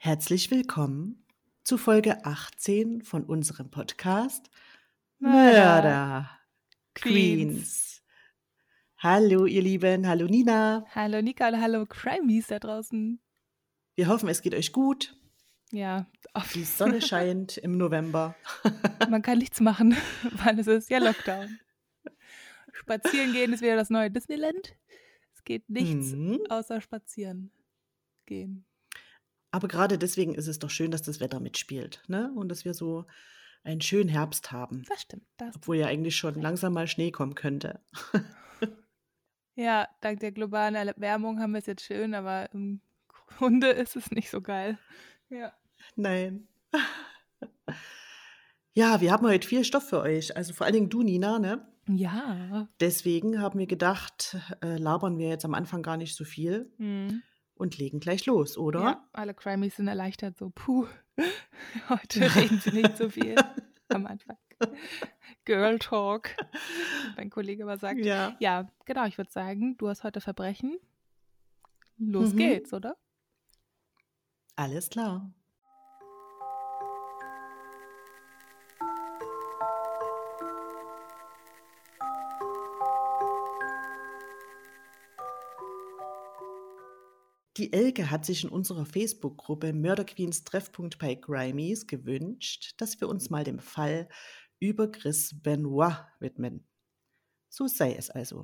Herzlich willkommen zu Folge 18 von unserem Podcast Murder Murder Queens. Queens. Hallo ihr Lieben, hallo Nina. Hallo Nika, hallo Crimies da draußen. Wir hoffen, es geht euch gut. Ja, Die Sonne scheint im November. man kann nichts machen, weil es ist ja Lockdown. Spazieren gehen ist wieder das neue Disneyland. Es geht nichts außer spazieren gehen. Aber gerade deswegen ist es doch schön, dass das Wetter mitspielt, ne? Und dass wir so einen schönen Herbst haben. Das stimmt. Obwohl ja eigentlich schon langsam mal Schnee kommen könnte. Ja, dank der globalen Erwärmung haben wir es jetzt schön, aber im Grunde ist es nicht so geil. Ja. Nein. Ja, wir haben heute viel Stoff für euch. Also vor allen Dingen du, Nina, ne? Ja. Deswegen haben wir gedacht, labern wir jetzt am Anfang gar nicht so viel und legen gleich los, oder? Ja, alle Crimies sind erleichtert, so puh, heute reden sie nicht so viel am Anfang. Girl Talk, wie mein Kollege immer sagt. Ja. Ja, genau, ich würde sagen, du hast heute Verbrechen. Los geht's, oder? Alles klar. Die Elke hat sich in unserer Facebook-Gruppe Murder Queens Treffpunkt bei Grimies gewünscht, dass wir uns mal dem Fall über Chris Benoit widmen. So sei es also.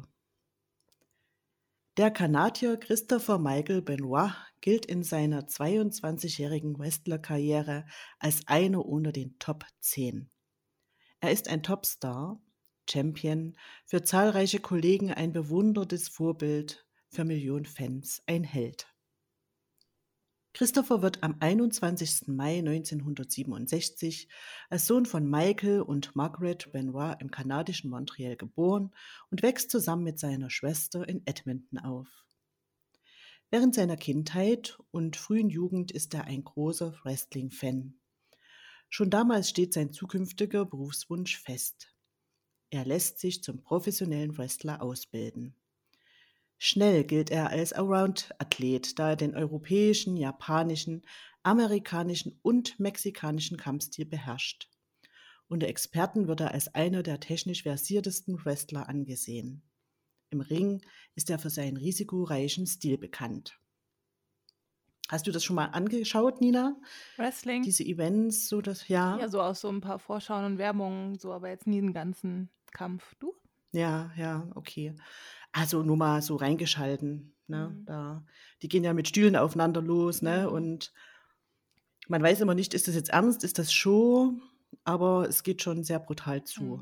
Der Kanadier Christopher Michael Benoit gilt in seiner 22-jährigen Wrestler-Karriere als einer unter den Top 10. Er ist ein Topstar, Champion, für zahlreiche Kollegen ein bewundertes Vorbild, für Millionen Fans ein Held. Christopher wird am 21. Mai 1967 als Sohn von Michael und Margaret Benoit im kanadischen Montreal geboren und wächst zusammen mit seiner Schwester in Edmonton auf. Während seiner Kindheit und frühen Jugend ist er ein großer Wrestling-Fan. Schon damals steht sein zukünftiger Berufswunsch fest. Er lässt sich zum professionellen Wrestler ausbilden. Schnell gilt er als Allround-Athlet, da er den europäischen, japanischen, amerikanischen und mexikanischen Kampfstil beherrscht. Unter Experten wird er als einer der technisch versiertesten Wrestler angesehen. Im Ring ist er für seinen risikoreichen Stil bekannt. Hast du das schon mal angeschaut, Nina? Wrestling? Diese Events, so das, ja? Ja, so aus so ein paar Vorschauen und Werbungen, so, aber jetzt nie einen ganzen Kampf. Du? Ja, okay. Also nur mal so reingeschalten, ne? Die gehen ja mit Stühlen aufeinander los, ne? Und man weiß immer nicht, ist das jetzt ernst, ist das Show? Aber es geht schon sehr brutal zu.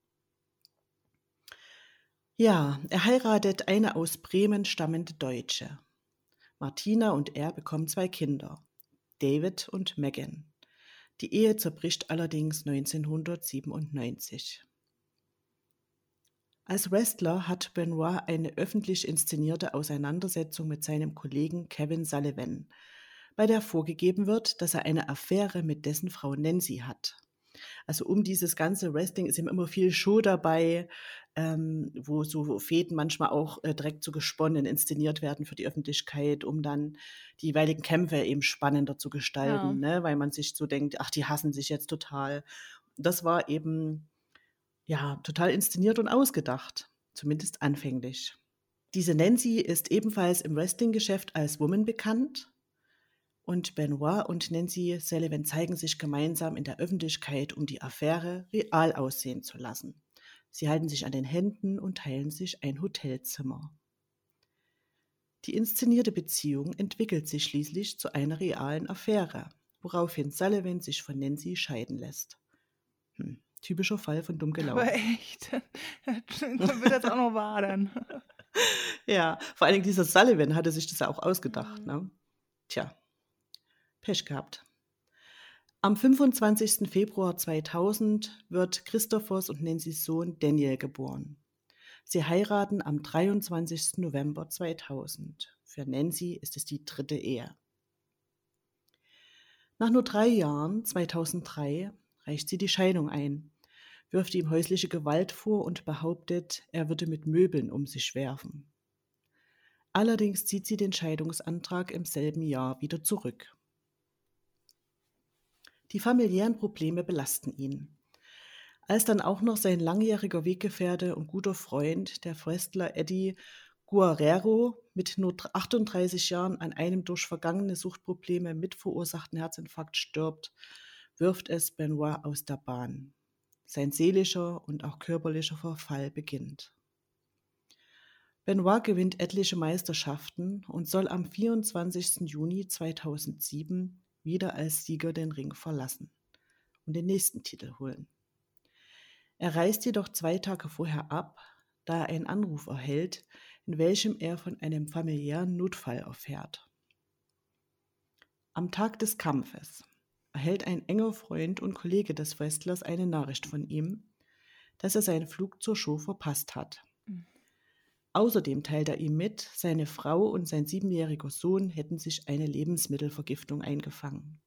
Ja, er heiratet eine aus Bremen stammende Deutsche. Martina und er bekommen 2 Kinder, David und Megan. Die Ehe zerbricht allerdings 1997. Als Wrestler hat Benoit eine öffentlich inszenierte Auseinandersetzung mit seinem Kollegen Kevin Sullivan, bei der vorgegeben wird, dass er eine Affäre mit dessen Frau Nancy hat. Also um dieses ganze Wrestling ist eben immer viel Show dabei, wo so Fäden manchmal auch direkt so gesponnen, inszeniert werden für die Öffentlichkeit, um dann die jeweiligen Kämpfe eben spannender zu gestalten, ne? Weil man sich so denkt, ach, die hassen sich jetzt total. Das war eben ja total inszeniert und ausgedacht, zumindest anfänglich. Diese Nancy ist ebenfalls im Wrestling-Geschäft als Woman bekannt. Und Benoit und Nancy Sullivan zeigen sich gemeinsam in der Öffentlichkeit, um die Affäre real aussehen zu lassen. Sie halten sich an den Händen und teilen sich ein Hotelzimmer. Die inszenierte Beziehung entwickelt sich schließlich zu einer realen Affäre, woraufhin Sullivan sich von Nancy scheiden lässt. Typischer Fall von dumm gelaufen. Aber echt, wird das auch noch wahr dann? Ja, vor allen Dingen dieser Sullivan hatte sich das ja auch ausgedacht, ne? Tja, Pech gehabt. Am 25. Februar 2000 wird Christophers und Nancy's Sohn Daniel geboren. Sie heiraten am 23. November 2000. Für Nancy ist es die 3. Ehe. Nach nur 3 Jahren, 2003, reicht sie die Scheidung ein, wirft ihm häusliche Gewalt vor und behauptet, er würde mit Möbeln um sich werfen. Allerdings zieht sie den Scheidungsantrag im selben Jahr wieder zurück. Die familiären Probleme belasten ihn. Als dann auch noch sein langjähriger Weggefährte und guter Freund, der Wrestler Eddie Guerrero, mit nur 38 Jahren an einem durch vergangene Suchtprobleme mitverursachten Herzinfarkt stirbt, wirft es Benoit aus der Bahn. Sein seelischer und auch körperlicher Verfall beginnt. Benoit gewinnt etliche Meisterschaften und soll am 24. Juni 2007 wieder als Sieger den Ring verlassen und den nächsten Titel holen. Er reist jedoch 2 Tage vorher ab, da er einen Anruf erhält, in welchem er von einem familiären Notfall erfährt. Am Tag des Kampfes erhält ein enger Freund und Kollege des Wrestlers eine Nachricht von ihm, dass er seinen Flug zur Show verpasst hat. Außerdem teilt er ihm mit, seine Frau und sein 7-jähriger Sohn hätten sich eine Lebensmittelvergiftung eingefangen.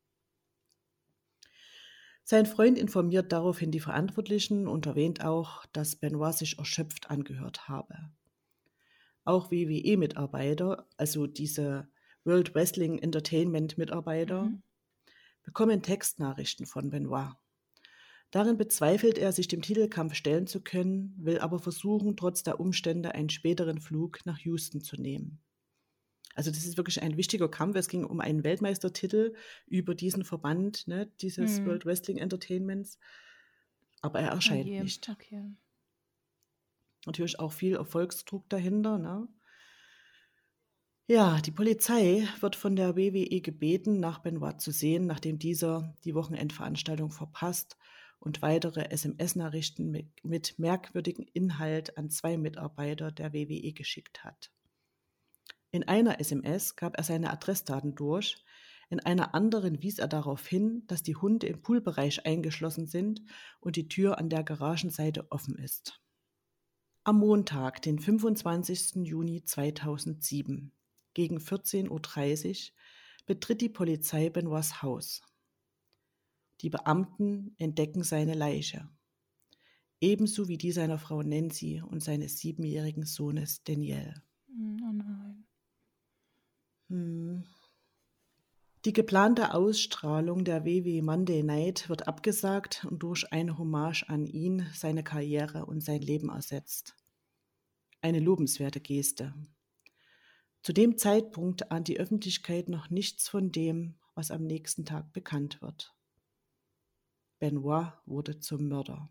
Sein Freund informiert daraufhin die Verantwortlichen und erwähnt auch, dass Benoit sich erschöpft angehört habe. Auch WWE-Mitarbeiter, also diese World Wrestling Entertainment-Mitarbeiter, bekommen Textnachrichten von Benoit. Darin bezweifelt er, sich dem Titelkampf stellen zu können, will aber versuchen, trotz der Umstände einen späteren Flug nach Houston zu nehmen. Also das ist wirklich ein wichtiger Kampf. Es ging um einen Weltmeistertitel über diesen Verband, ne, dieses World Wrestling Entertainments. Aber er erscheint nicht. Okay. Natürlich auch viel Erfolgsdruck dahinter. Ne? Ja, die Polizei wird von der WWE gebeten, nach Benoit zu sehen, nachdem dieser die Wochenendveranstaltung verpasst und weitere SMS-Nachrichten mit merkwürdigem Inhalt an 2 Mitarbeiter der WWE geschickt hat. In einer SMS gab er seine Adressdaten durch, in einer anderen wies er darauf hin, dass die Hunde im Poolbereich eingeschlossen sind und die Tür an der Garagenseite offen ist. Am Montag, den 25. Juni 2007, gegen 14:30 Uhr, betritt die Polizei Benoits Haus. Die Beamten entdecken seine Leiche, ebenso wie die seiner Frau Nancy und seines 7-jährigen Sohnes Daniel. Oh nein. Die geplante Ausstrahlung der WWE Monday Night wird abgesagt und durch eine Hommage an ihn, seine Karriere und sein Leben ersetzt. Eine lobenswerte Geste. Zu dem Zeitpunkt ahnt die Öffentlichkeit noch nichts von dem, was am nächsten Tag bekannt wird. Benoit wurde zum Mörder.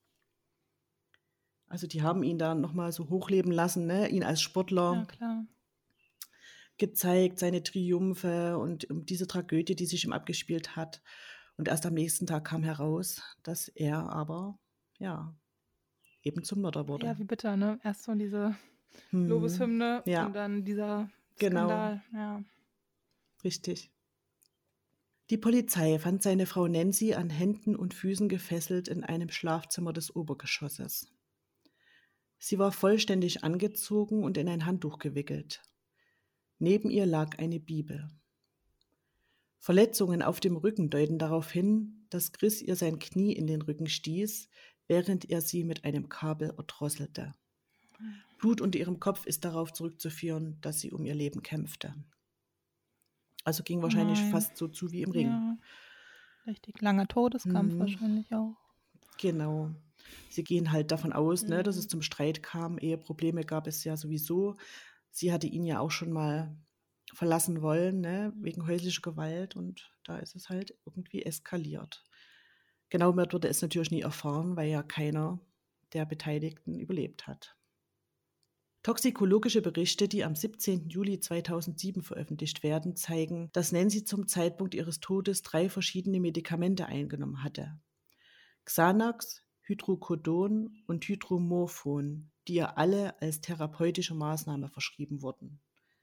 Also die haben ihn da nochmal so hochleben lassen, ne? Ihn als Sportler gezeigt, seine Triumphe und diese Tragödie, die sich ihm abgespielt hat. Und erst am nächsten Tag kam heraus, dass er aber, ja, eben zum Mörder wurde. Ja, wie bitter, ne? Erst so diese Lobeshymne und dann dieser Skandal. Genau. Ja. Richtig. Die Polizei fand seine Frau Nancy an Händen und Füßen gefesselt in einem Schlafzimmer des Obergeschosses. Sie war vollständig angezogen und in ein Handtuch gewickelt. Neben ihr lag eine Bibel. Verletzungen auf dem Rücken deuten darauf hin, dass Chris ihr sein Knie in den Rücken stieß, während er sie mit einem Kabel erdrosselte. Blut unter ihrem Kopf ist darauf zurückzuführen, dass sie um ihr Leben kämpfte. Also ging wahrscheinlich fast so zu wie im Ring. Ja, richtig langer Todeskampf wahrscheinlich auch. Genau. Sie gehen halt davon aus, ne, dass es zum Streit kam. Eheprobleme gab es ja sowieso. Sie hatte ihn ja auch schon mal verlassen wollen, ne, wegen häuslicher Gewalt. Und da ist es halt irgendwie eskaliert. Genau wurde es natürlich nie erfahren, weil ja keiner der Beteiligten überlebt hat. Toxikologische Berichte, die am 17. Juli 2007 veröffentlicht werden, zeigen, dass Nancy zum Zeitpunkt ihres Todes 3 verschiedene Medikamente eingenommen hatte. Xanax, Hydrocodon und Hydromorphon, die ihr alle als therapeutische Maßnahme verschrieben wurden.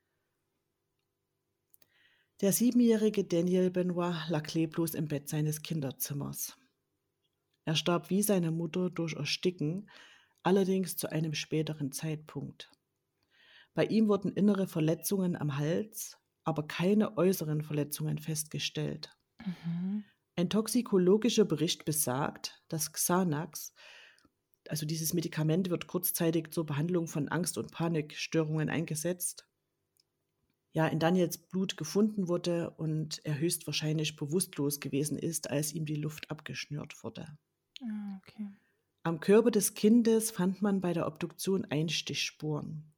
Der 7-jährige Daniel Benoit lag leblos im Bett seines Kinderzimmers. Er starb wie seine Mutter durch Ersticken, allerdings zu einem späteren Zeitpunkt. Bei ihm wurden innere Verletzungen am Hals, aber keine äußeren Verletzungen festgestellt. Ein toxikologischer Bericht besagt, dass Xanax, also dieses Medikament, wird kurzzeitig zur Behandlung von Angst- und Panikstörungen eingesetzt. in Daniels Blut gefunden wurde und er höchstwahrscheinlich bewusstlos gewesen ist, als ihm die Luft abgeschnürt wurde. Ah, okay. Am Körper des Kindes fand man bei der Obduktion Einstichspuren.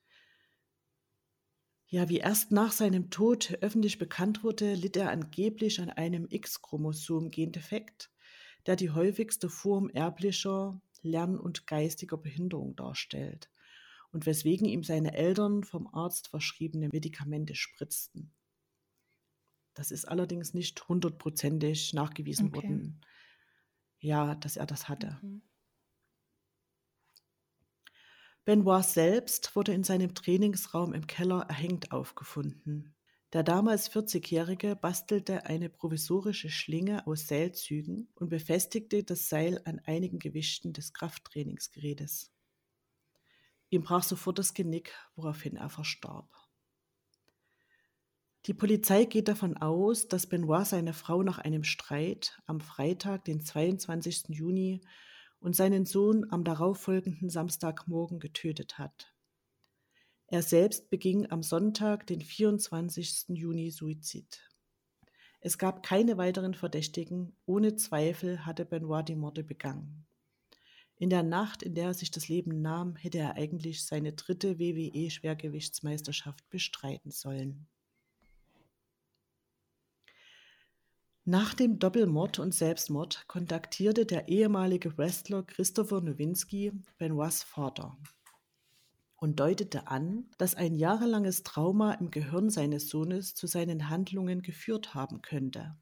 Ja, wie erst nach seinem Tod öffentlich bekannt wurde, litt er angeblich an einem X-Chromosom-Gendefekt, der die häufigste Form erblicher Lern- und geistiger Behinderung darstellt und weswegen ihm seine Eltern vom Arzt verschriebene Medikamente spritzten. Das ist allerdings nicht 100%ig nachgewiesen Okay. worden, ja, dass er das hatte. Benoit selbst wurde in seinem Trainingsraum im Keller erhängt aufgefunden. Der damals 40-Jährige bastelte eine provisorische Schlinge aus Seilzügen und befestigte das Seil an einigen Gewichten des Krafttrainingsgerätes. Ihm brach sofort das Genick, woraufhin er verstarb. Die Polizei geht davon aus, dass Benoit seine Frau nach einem Streit am Freitag, den 22. Juni, und seinen Sohn am darauffolgenden Samstagmorgen getötet hat. Er selbst beging am Sonntag, den 24. Juni, Suizid. Es gab keine weiteren Verdächtigen. Ohne Zweifel hatte Benoit die Morde begangen. In der Nacht, in der er sich das Leben nahm, hätte er eigentlich seine 3. WWE-Schwergewichtsmeisterschaft bestreiten sollen. Nach dem Doppelmord und Selbstmord kontaktierte der ehemalige Wrestler Christopher Nowinski Benoits Vater und deutete an, dass ein jahrelanges Trauma im Gehirn seines Sohnes zu seinen Handlungen geführt haben könnte.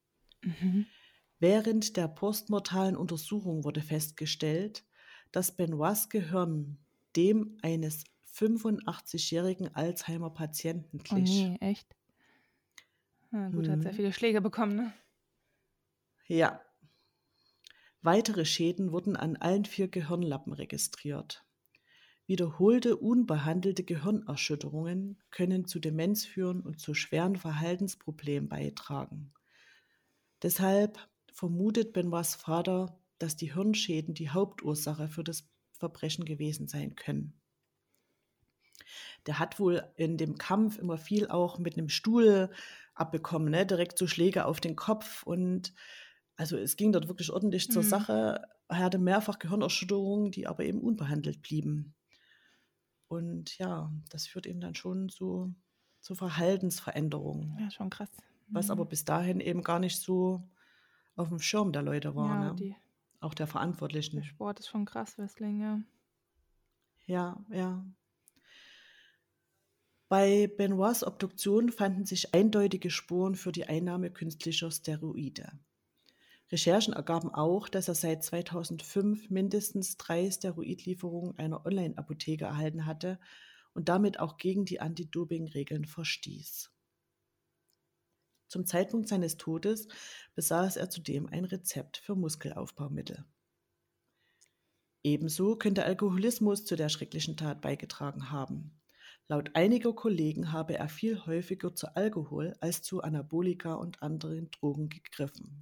Während der postmortalen Untersuchung wurde festgestellt, dass Benoits Gehirn dem eines 85-jährigen Alzheimer-Patienten Oh glich. nee, echt? Na gut, er hat sehr viele Schläge bekommen, ne? Ja. Weitere Schäden wurden an allen 4 Gehirnlappen registriert. Wiederholte unbehandelte Gehirnerschütterungen können zu Demenz führen und zu schweren Verhaltensproblemen beitragen. Deshalb vermutet Benoits Vater, dass die Hirnschäden die Hauptursache für das Verbrechen gewesen sein können. Der hat wohl in dem Kampf immer viel auch mit einem Stuhl abbekommen, ne? Direkt so Schläge auf den Kopf und also es ging dort wirklich ordentlich zur Sache. Er hatte mehrfach Gehirnerschütterungen, die aber eben unbehandelt blieben. Und ja, das führt eben dann schon zu Verhaltensveränderungen, Ja, schon krass. was aber bis dahin eben gar nicht so auf dem Schirm der Leute war, Ja, ne? Auch der der Verantwortlichen. Sport ist schon krass, Wrestling, ja. Ja, ja. Bei Benoits Obduktion fanden sich eindeutige Spuren für die Einnahme künstlicher Steroide. Recherchen ergaben auch, dass er seit 2005 mindestens 3 Steroidlieferungen einer Online-Apotheke erhalten hatte und damit auch gegen die Anti-Doping-Regeln verstieß. Zum Zeitpunkt seines Todes besaß er zudem ein Rezept für Muskelaufbaumittel. Ebenso könnte Alkoholismus zu der schrecklichen Tat beigetragen haben. Laut einiger Kollegen habe er viel häufiger zu Alkohol als zu Anabolika und anderen Drogen gegriffen.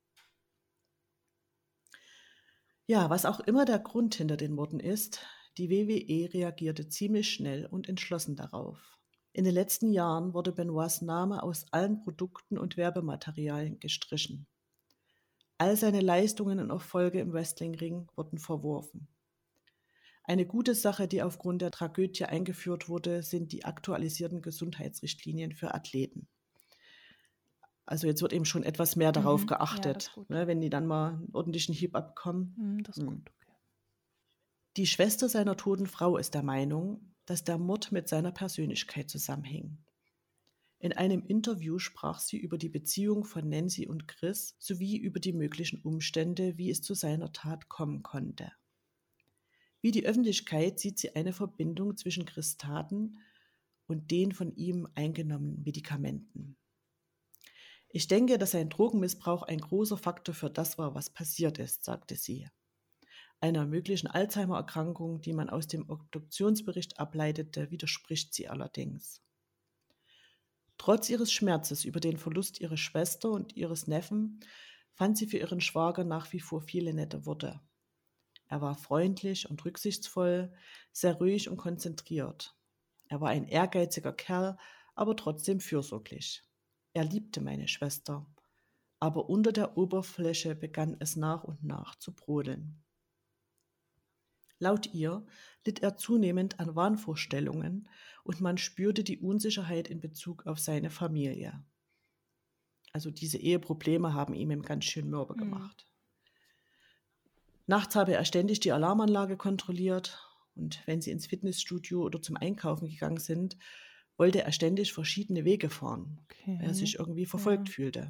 Ja, was auch immer der Grund hinter den Morden ist, die WWE reagierte ziemlich schnell und entschlossen darauf. In den letzten Jahren wurde Benoits Name aus allen Produkten und Werbematerialien gestrichen. All seine Leistungen und Erfolge im Wrestlingring wurden verworfen. Eine gute Sache, die aufgrund der Tragödie eingeführt wurde, sind die aktualisierten Gesundheitsrichtlinien für Athleten. Also jetzt wird eben schon etwas mehr darauf Ja, das geachtet, ist gut. ne, wenn die dann mal einen ordentlichen Hieb abbekommen. Das ist gut, okay. Die Schwester seiner toten Frau ist der Meinung, dass der Mord mit seiner Persönlichkeit zusammenhing. In einem Interview sprach sie über die Beziehung von Nancy und Chris sowie über die möglichen Umstände, wie es zu seiner Tat kommen konnte. Wie die Öffentlichkeit sieht sie eine Verbindung zwischen Chris' Taten und den von ihm eingenommenen Medikamenten. Ich denke, dass sein Drogenmissbrauch ein großer Faktor für das war, was passiert ist, sagte sie. Einer möglichen Alzheimer-Erkrankung, die man aus dem Obduktionsbericht ableitete, widerspricht sie allerdings. Trotz ihres Schmerzes über den Verlust ihrer Schwester und ihres Neffen fand sie für ihren Schwager nach wie vor viele nette Worte. Er war freundlich und rücksichtsvoll, sehr ruhig und konzentriert. Er war ein ehrgeiziger Kerl, aber trotzdem fürsorglich. Er liebte meine Schwester, aber unter der Oberfläche begann es nach und nach zu brodeln. Laut ihr litt er zunehmend an Wahnvorstellungen und man spürte die Unsicherheit in Bezug auf seine Familie. Also diese Eheprobleme haben ihm ganz schön mürbe gemacht. Nachts habe er ständig die Alarmanlage kontrolliert und wenn sie ins Fitnessstudio oder zum Einkaufen gegangen sind, wollte er ständig verschiedene Wege fahren, weil er sich irgendwie verfolgt fühlte.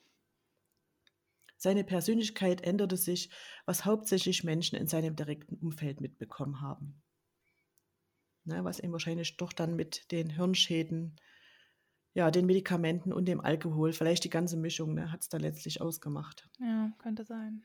Seine Persönlichkeit änderte sich, was hauptsächlich Menschen in seinem direkten Umfeld mitbekommen haben. Was ihm wahrscheinlich doch dann mit den Hirnschäden, den Medikamenten und dem Alkohol, vielleicht die ganze Mischung, hat es da letztlich ausgemacht. Ja, könnte sein.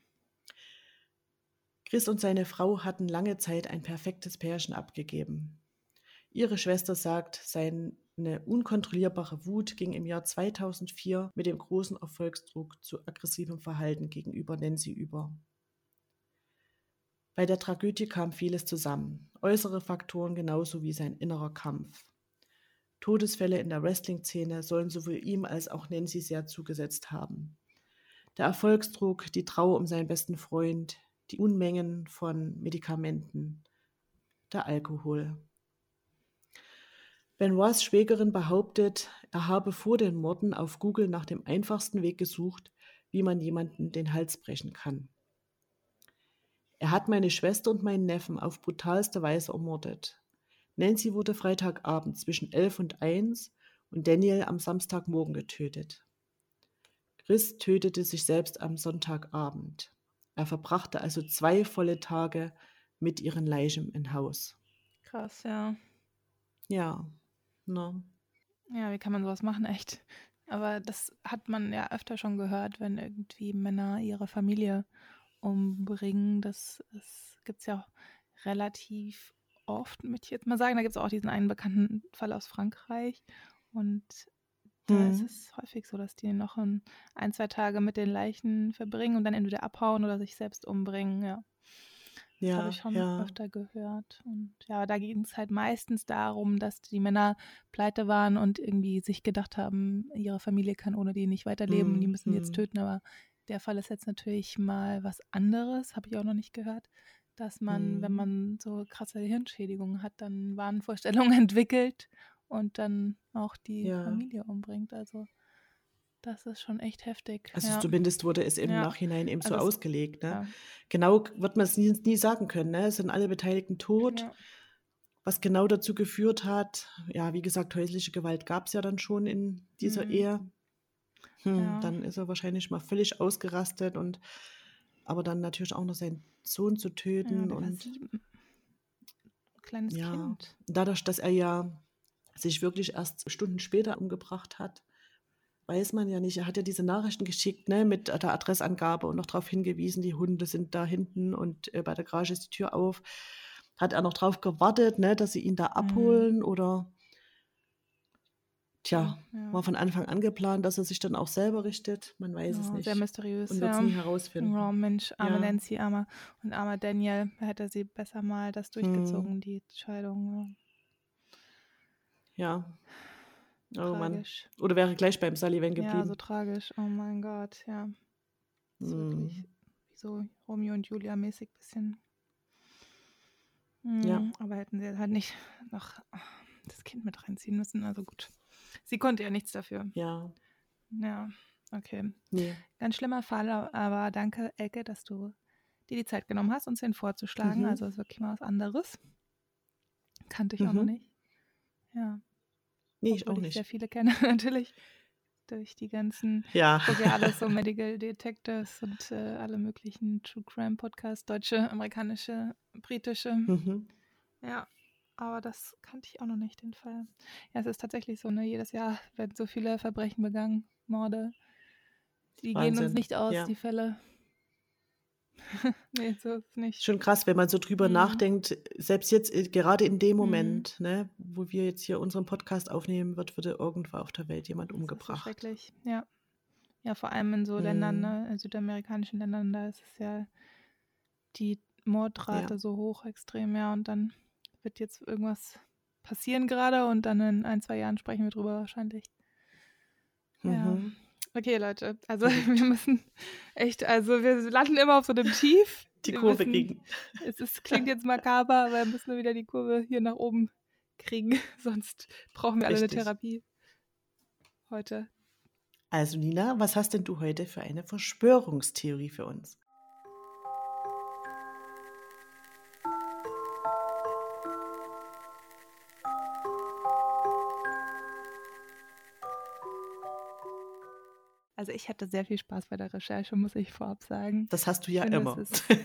Chris und seine Frau hatten lange Zeit ein perfektes Pärchen abgegeben. Ihre Schwester sagt, seine unkontrollierbare Wut ging im Jahr 2004 mit dem großen Erfolgsdruck zu aggressivem Verhalten gegenüber Nancy über. Bei der Tragödie kam vieles zusammen, äußere Faktoren genauso wie sein innerer Kampf. Todesfälle in der Wrestling-Szene sollen sowohl ihm als auch Nancy sehr zugesetzt haben. Der Erfolgsdruck, die Trauer um seinen besten Freund, die Unmengen von Medikamenten, der Alkohol. Benoits Schwägerin behauptet, er habe vor den Morden auf Google nach dem einfachsten Weg gesucht, wie man jemanden den Hals brechen kann. Er hat meine Schwester und meinen Neffen auf brutalste Weise ermordet. Nancy wurde Freitagabend zwischen 11 und 1 und Daniel am Samstagmorgen getötet. Chris tötete sich selbst am Sonntagabend. Er verbrachte also 2 volle Tage mit ihren Leichen im Haus. Krass, ja. Ja, ne? Ja, wie kann man sowas machen, echt? Aber das hat man ja öfter schon gehört, wenn irgendwie Männer ihre Familie umbringen. Das gibt es ja auch relativ oft, möchte ich jetzt mal sagen. Da gibt es auch diesen einen bekannten Fall aus Frankreich. Und da ist es häufig so, dass die noch 1-2 Tage mit den Leichen verbringen und dann entweder abhauen oder sich selbst umbringen, ja. Das habe ich schon öfter gehört. Und ja, da ging es halt meistens darum, dass die Männer pleite waren und irgendwie sich gedacht haben, ihre Familie kann ohne die nicht weiterleben, die müssen die jetzt töten. Aber der Fall ist jetzt natürlich mal was anderes, habe ich auch noch nicht gehört, dass man, wenn man so krasse Hirnschädigungen hat, dann Wahnvorstellungen entwickelt und dann auch die Familie umbringt. Also das ist schon echt heftig. Also zumindest wurde es im Nachhinein eben so ausgelegt. Ne? Ja. Genau wird man es nie sagen können. Ne? Es sind alle Beteiligten tot. Ja. Was genau dazu geführt hat, ja, wie gesagt, häusliche Gewalt gab es ja dann schon in dieser Ehe. Dann ist er wahrscheinlich mal völlig ausgerastet aber dann natürlich auch noch seinen Sohn zu töten. Der war 7. Kleines Kind. Dadurch, dass er ja sich wirklich erst Stunden später umgebracht hat, weiß man ja nicht. Er hat ja diese Nachrichten geschickt, ne, mit der Adressangabe und noch darauf hingewiesen, die Hunde sind da hinten und bei der Garage ist die Tür auf. Hat er noch drauf gewartet, ne, dass sie ihn da abholen oder war von Anfang an geplant, dass er sich dann auch selber richtet? Man weiß es nicht. Sehr mysteriös. Und wird es nie herausfinden. Oh Mensch, arme Nancy, armer Daniel. Hätte sie besser mal das durchgezogen, die Scheidung. Ja. Oh tragisch. Mann. Oder wäre gleich beim Sullivan geblieben. Ja, so tragisch. Oh mein Gott, ja. Das ist wirklich so Romeo und Julia mäßig ein bisschen. Aber hätten sie halt nicht noch das Kind mit reinziehen müssen. Also gut. Sie konnte ja nichts dafür. Ja. Ja, okay. Nee. Ganz schlimmer Fall, aber danke, Elke, dass du dir die Zeit genommen hast, uns den vorzuschlagen. Also ist wirklich mal was anderes. Kannte ich auch noch nicht. Ja. Nee, ich auch nicht. Sehr viele kenne, natürlich. Durch die ganzen, gucke ja alles so Medical Detectives und alle möglichen True Crime Podcasts, deutsche, amerikanische, britische. Ja, aber das kannte ich auch noch nicht, den Fall. Ja, es ist tatsächlich so, ne, jedes Jahr werden so viele Verbrechen begangen, Morde. Die gehen uns nicht aus, die Fälle. Nee, so ist nicht. Schon krass, wenn man so drüber nachdenkt, selbst jetzt gerade in dem Moment, ne, wo wir jetzt hier unseren Podcast aufnehmen, würde irgendwo auf der Welt jemand umgebracht. Das ist so schrecklich, ja. Ja, vor allem in so Ländern, ne, in südamerikanischen Ländern, da ist es ja die Mordrate so hoch, extrem, und dann wird jetzt irgendwas passieren gerade und dann in 1-2 Jahren sprechen wir drüber wahrscheinlich. Ja. Okay, Leute, also wir müssen echt, also wir landen immer auf so einem Tief. Die Wir Kurve wissen, kriegen. klingt jetzt makaber, aber wir müssen wieder die Kurve hier nach oben kriegen, sonst brauchen wir alle eine Richtig. Therapie heute. Also Nina, was hast denn du heute für eine Verschwörungstheorie für uns? Also ich hatte sehr viel Spaß bei der Recherche, muss ich vorab sagen. Das hast du ja finde, immer.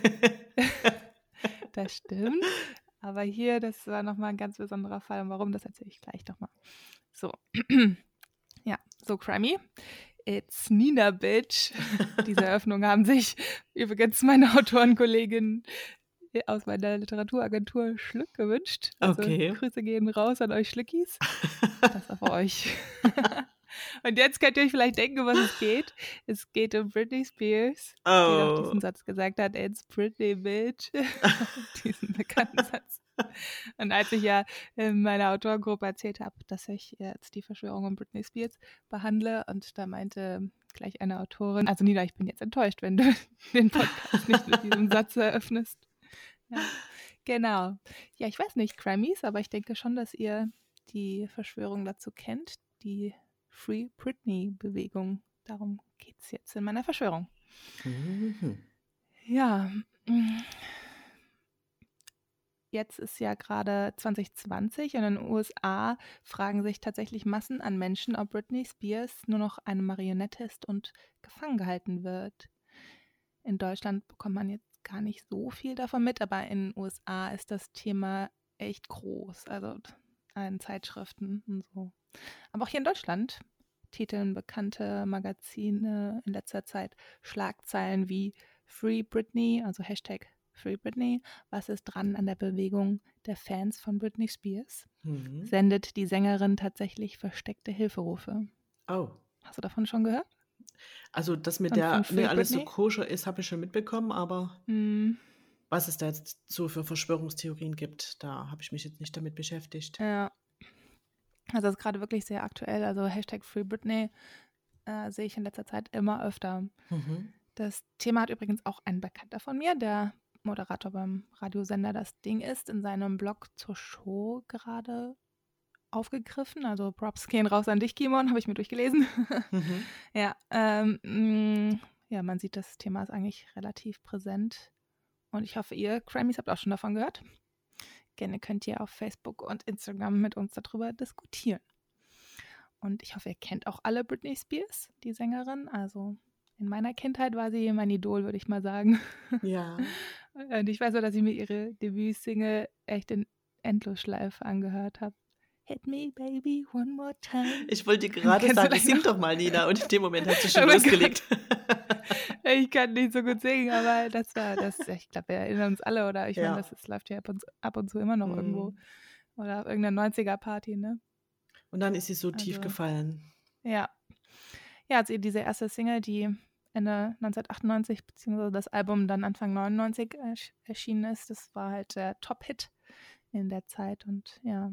Das stimmt. Aber hier, das war nochmal ein ganz besonderer Fall. Und warum, das erzähle ich gleich nochmal. So. Ja, so Crimey. It's Nina, bitch. Diese Eröffnung haben sich übrigens meine Autorenkollegin aus meiner Literaturagentur Schlück gewünscht. Also Okay. Grüße gehen raus an euch Schlückis. Das war für euch. Und jetzt könnt ihr euch vielleicht denken, um was es geht. Es geht um Britney Spears, die doch diesen Satz gesagt hat, it's Britney, bitch. Diesen bekannten Satz. Und als ich ja in meiner Autorengruppe erzählt habe, dass ich jetzt die Verschwörung um Britney Spears behandle, und da meinte gleich eine Autorin, also Nina, ich bin jetzt enttäuscht, wenn du den Podcast nicht mit diesem Satz eröffnest. Ja, genau. Ja, ich weiß nicht, Crimies, aber ich denke schon, dass ihr die Verschwörung dazu kennt, die Free Britney-Bewegung. Darum geht es jetzt in meiner Verschwörung. Ja, jetzt ist ja gerade 2020 und in den USA fragen sich tatsächlich Massen an Menschen, ob Britney Spears nur noch eine Marionette ist und gefangen gehalten wird. In Deutschland bekommt man jetzt gar nicht so viel davon mit, aber in den USA ist das Thema echt groß, also in Zeitschriften und so. Aber auch hier in Deutschland titeln bekannte Magazine in letzter Zeit Schlagzeilen wie Free Britney, also Hashtag Free Britney, was ist dran an der Bewegung der Fans von Britney Spears? Sendet die Sängerin tatsächlich versteckte Hilferufe. Oh. Hast du davon schon gehört? Also das mit Und der von Free mir alles so Britney? koscher ist, habe ich schon mitbekommen, aber was es da jetzt so für Verschwörungstheorien gibt, da habe ich mich jetzt nicht damit beschäftigt. Ja. Also das ist gerade wirklich sehr aktuell. Also Hashtag Free Britney sehe ich in letzter Zeit immer öfter. Das Thema hat übrigens auch ein Bekannter von mir, der Moderator beim Radiosender Das Ding ist, in seinem Blog zur Show gerade aufgegriffen. Also Props gehen raus an dich, Kimon, habe ich mir durchgelesen. Ja, ja, man sieht, das Thema ist eigentlich relativ präsent. Und ich hoffe, ihr Crimies habt auch schon davon gehört. Gerne könnt ihr auf Facebook und Instagram mit uns darüber diskutieren. Und ich hoffe, ihr kennt auch alle Britney Spears, die Sängerin. Also in meiner Kindheit war sie mein Idol, würde ich mal sagen. Ja. Und ich weiß nur, dass ich mir ihre Debütsingle echt in Endlosschleife angehört habe. Hit me, baby, one more time. Ich wollte dir gerade sagen, sing doch mal, Nina. Und in dem Moment hast du schon losgelegt. Ich kann nicht so gut singen, aber das war das. Ich glaube, wir erinnern uns alle, oder? Ich meine, das läuft ja ab und zu immer noch irgendwo. Oder auf irgendeiner 90er-Party, ne? Und dann ist sie so tief gefallen. Ja. Ja, also diese erste Single, die Ende 1998, beziehungsweise das Album dann Anfang 99 erschienen ist, das war halt der Top-Hit in der Zeit. Und ja,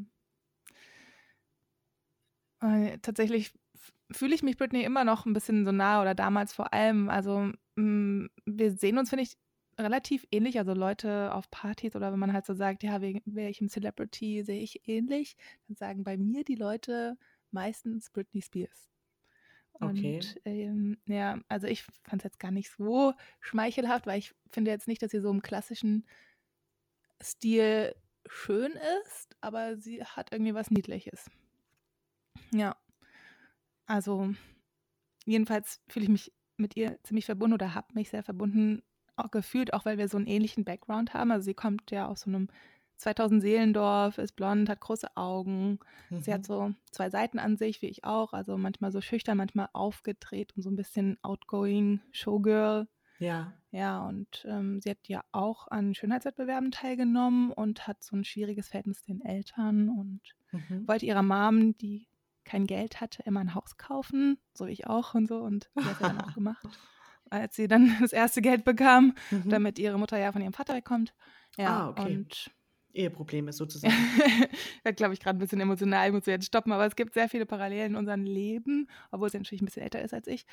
tatsächlich fühle ich mich Britney immer noch ein bisschen so nah, oder damals vor allem. Also wir sehen uns, finde ich, relativ ähnlich. Also Leute auf Partys oder wenn man halt so sagt, ja, wegen welchem Celebrity sehe ich ähnlich, dann sagen bei mir die Leute meistens Britney Spears. Und ja, also ich fand es jetzt gar nicht so schmeichelhaft, weil ich finde jetzt nicht, dass sie so im klassischen Stil schön ist, aber sie hat irgendwie was Niedliches. Ja, also jedenfalls fühle ich mich mit ihr ziemlich verbunden oder habe mich sehr verbunden auch gefühlt, auch weil wir so einen ähnlichen Background haben. Also sie kommt ja aus so einem 2000-Seelendorf, ist blond, hat große Augen. Sie hat so 2 Seiten an sich, wie ich auch. Also manchmal so schüchtern, manchmal aufgedreht und so ein bisschen outgoing Showgirl. Ja. Ja, und sie hat ja auch an Schönheitswettbewerben teilgenommen und hat so ein schwieriges Verhältnis zu den Eltern und wollte ihrer Mom, die kein Geld hatte, immer ein Haus kaufen, so wie ich auch und so. Und sie hat es dann auch gemacht, als sie dann das erste Geld bekam, damit ihre Mutter ja von ihrem Vater wegkommt. Ja, okay. und Eheprobleme sozusagen. Ich werde, glaube ich, gerade ein bisschen emotional, ich muss jetzt stoppen, aber es gibt sehr viele Parallelen in unserem Leben, obwohl sie natürlich ein bisschen älter ist als ich.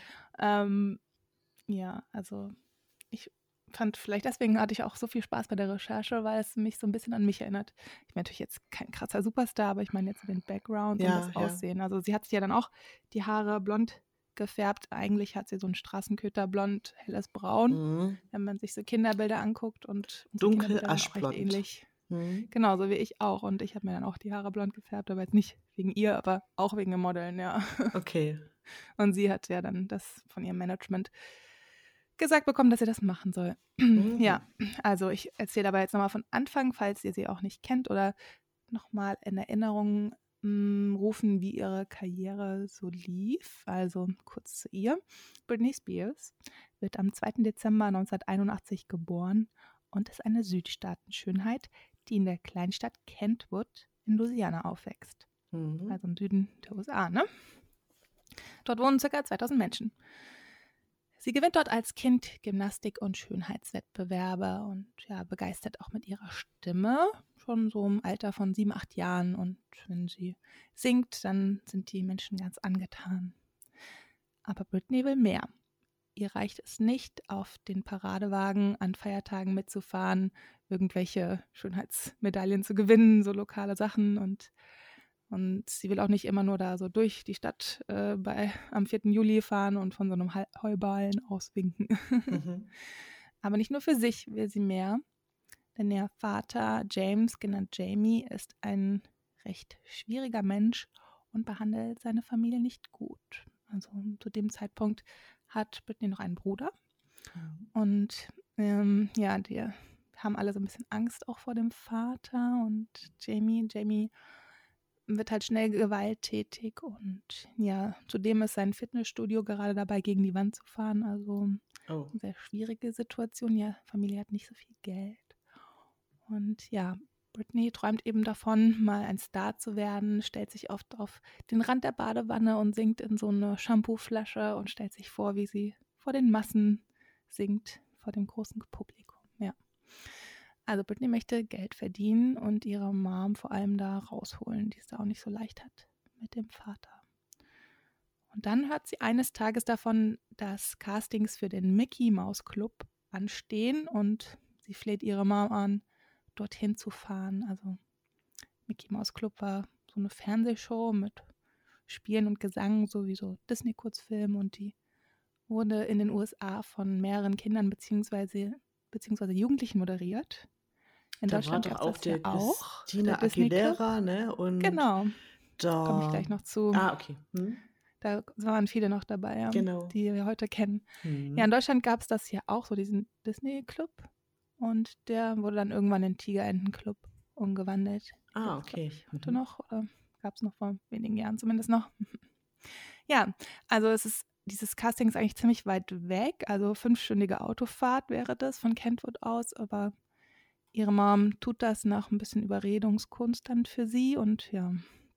Ja, also ich fand, vielleicht deswegen hatte ich auch so viel Spaß bei der Recherche, weil es mich so ein bisschen an mich erinnert. Ich bin natürlich jetzt kein krasser Superstar, aber ich meine jetzt so den Background und das Ja, ja. Aussehen. Also sie hat sich ja dann auch die Haare blond gefärbt. Eigentlich hat sie so einen Straßenköterblond, helles Braun, Mhm. wenn man sich so Kinderbilder anguckt, und unsere Dunkel Kinderbilder sind auch recht aschblond. ähnlich. Mhm. Genau, so wie ich auch. Und ich habe mir dann auch die Haare blond gefärbt, aber jetzt nicht wegen ihr, aber auch wegen dem Modeln, ja. Okay. Und sie hat ja dann das von ihrem Management gesagt bekommen, dass sie das machen soll. Mhm. Ja, also ich erzähle aber jetzt nochmal von Anfang, falls ihr sie auch nicht kennt, oder nochmal in Erinnerung rufen, wie ihre Karriere so lief. Also kurz zu ihr. Britney Spears wird am 2. Dezember 1981 geboren und ist eine Südstaatenschönheit, die in der Kleinstadt Kentwood in Louisiana aufwächst. Mhm. Also im Süden der USA, ne? Dort wohnen ca. 2000 Menschen. Sie gewinnt dort als Kind Gymnastik- und Schönheitswettbewerbe und ja, begeistert auch mit ihrer Stimme, schon so im Alter von 7, 8 Jahren. Und wenn sie singt, dann sind die Menschen ganz angetan. Aber Britney will mehr. Ihr reicht es nicht, auf den Paradewagen an Feiertagen mitzufahren, irgendwelche Schönheitsmedaillen zu gewinnen, so lokale Sachen. Und sie will auch nicht immer nur da so durch die Stadt am 4. Juli fahren und von so einem Heuballen auswinken. Mhm. Aber nicht nur für sich will sie mehr, denn ihr Vater James, genannt Jamie, ist ein recht schwieriger Mensch und behandelt seine Familie nicht gut. Also zu dem Zeitpunkt hat Britney noch einen Bruder. Und ja, die haben alle so ein bisschen Angst auch vor dem Vater und Jamie wird halt schnell gewalttätig und ja, zudem ist sein Fitnessstudio gerade dabei, gegen die Wand zu fahren. Also Oh. eine sehr schwierige Situation. Ja, Familie hat nicht so viel Geld. Und ja, Britney träumt eben davon, mal ein Star zu werden, stellt sich oft auf den Rand der Badewanne und singt in so eine Shampooflasche und stellt sich vor, wie sie vor den Massen singt, vor dem großen Publikum. Ja. Also Britney möchte Geld verdienen und ihre Mom vor allem da rausholen, die es da auch nicht so leicht hat mit dem Vater. Und dann hört sie eines Tages davon, dass Castings für den Mickey Mouse Club anstehen und sie fleht ihre Mom an, dorthin zu fahren. Also Mickey Mouse Club war so eine Fernsehshow mit Spielen und Gesang, sowieso Disney-Kurzfilm, und die wurde in den USA von mehreren Kindern beziehungsweise Jugendlichen moderiert. In Da war Deutschland doch gab es auch das ja die auch, der Christina Disney Club. Aguilera, ne? Und Genau, komme ich da. gleich noch zu. Ah, okay. Da waren viele noch dabei, ja, Genau. die wir heute kennen. Mhm. Ja, in Deutschland gab es das hier auch, so diesen Disney Club. Und der wurde dann irgendwann in Tigerenten Club umgewandelt. Ah, Gibt's, glaub okay. ich, heute noch, oder gab es noch vor wenigen Jahren zumindest noch. Ja, also dieses Casting ist eigentlich ziemlich weit weg, also 5-stündige Autofahrt wäre das von Kentwood aus, aber ihre Mom tut das nach ein bisschen Überredungskunst dann für sie und ja.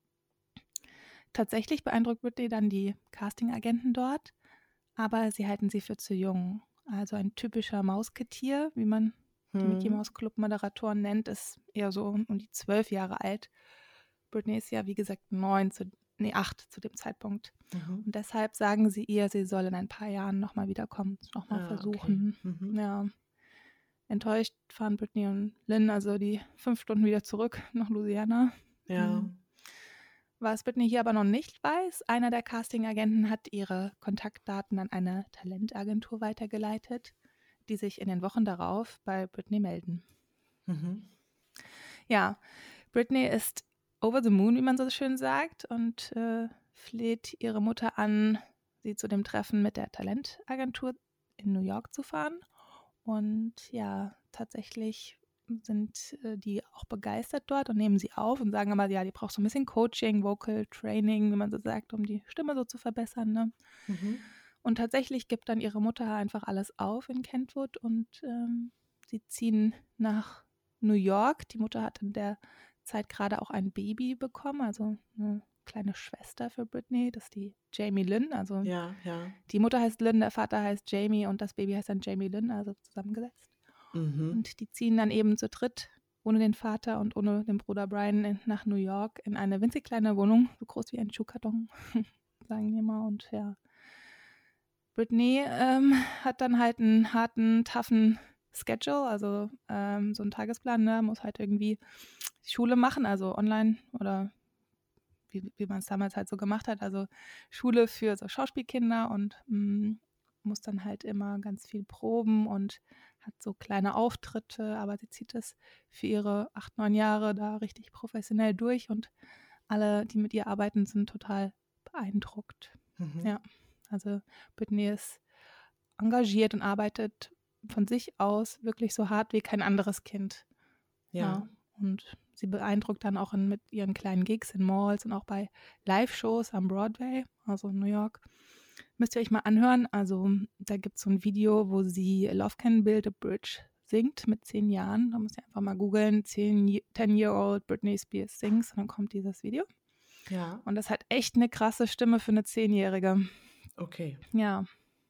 Tatsächlich beeindruckt Britney dann die Castingagenten dort, aber sie halten sie für zu jung. Also ein typischer Mausketier, wie man die Mickey Mouse Club Moderatoren nennt, ist eher so um die 12 Jahre alt. Britney ist ja, wie gesagt, 8 zu dem Zeitpunkt. Mhm. Und deshalb sagen sie ihr, sie soll in ein paar Jahren nochmal wiederkommen, nochmal versuchen. Okay. Mhm. Ja. Enttäuscht fahren Britney und Lynn also die 5 Stunden wieder zurück nach Louisiana. Ja. Was Britney hier aber noch nicht weiß, einer der Castingagenten hat ihre Kontaktdaten an eine Talentagentur weitergeleitet, die sich in den Wochen darauf bei Britney melden. Mhm. Ja, Britney ist over the moon, wie man so schön sagt, und fleht ihre Mutter an, sie zu dem Treffen mit der Talentagentur in New York zu fahren. Und ja, tatsächlich sind die auch begeistert dort und nehmen sie auf und sagen aber, ja, die braucht so ein bisschen Coaching, Vocal Training, wie man so sagt, um die Stimme so zu verbessern. Ne? Mhm. Und tatsächlich gibt dann ihre Mutter einfach alles auf in Kentwood und sie ziehen nach New York. Die Mutter hat in der Zeit gerade auch ein Baby bekommen, also eine kleine Schwester für Britney, das ist die Jamie Lynn. Also Ja. die Mutter heißt Lynn, der Vater heißt Jamie und das Baby heißt dann Jamie Lynn, also zusammengesetzt. Mhm. Und die ziehen dann eben zu dritt ohne den Vater und ohne den Bruder Brian nach New York in eine winzig kleine Wohnung, so groß wie ein Schuhkarton, sagen wir mal. Und ja, Britney hat dann halt einen harten, toughen Schedule, also so einen Tagesplan, ne? Muss halt irgendwie Schule machen, also online oder wie man es damals halt so gemacht hat, also Schule für so Schauspielkinder und muss dann halt immer ganz viel proben und hat so kleine Auftritte, aber sie zieht es für ihre 8, 9 Jahre da richtig professionell durch und alle, die mit ihr arbeiten, sind total beeindruckt. Ja, also Britney ist engagiert und arbeitet von sich aus wirklich so hart wie kein anderes Kind. Ja. Und sie beeindruckt dann auch mit ihren kleinen Gigs in Malls und auch bei Live-Shows am Broadway, also in New York. Müsst ihr euch mal anhören. Also da gibt es so ein Video, wo sie Love Can Build a Bridge singt mit 10 Jahren. Da müsst ihr einfach mal googeln, 10-year-old Britney Spears sings und dann kommt dieses Video. Ja. Und das hat echt eine krasse Stimme für eine 10-Jährige. Okay. Ja.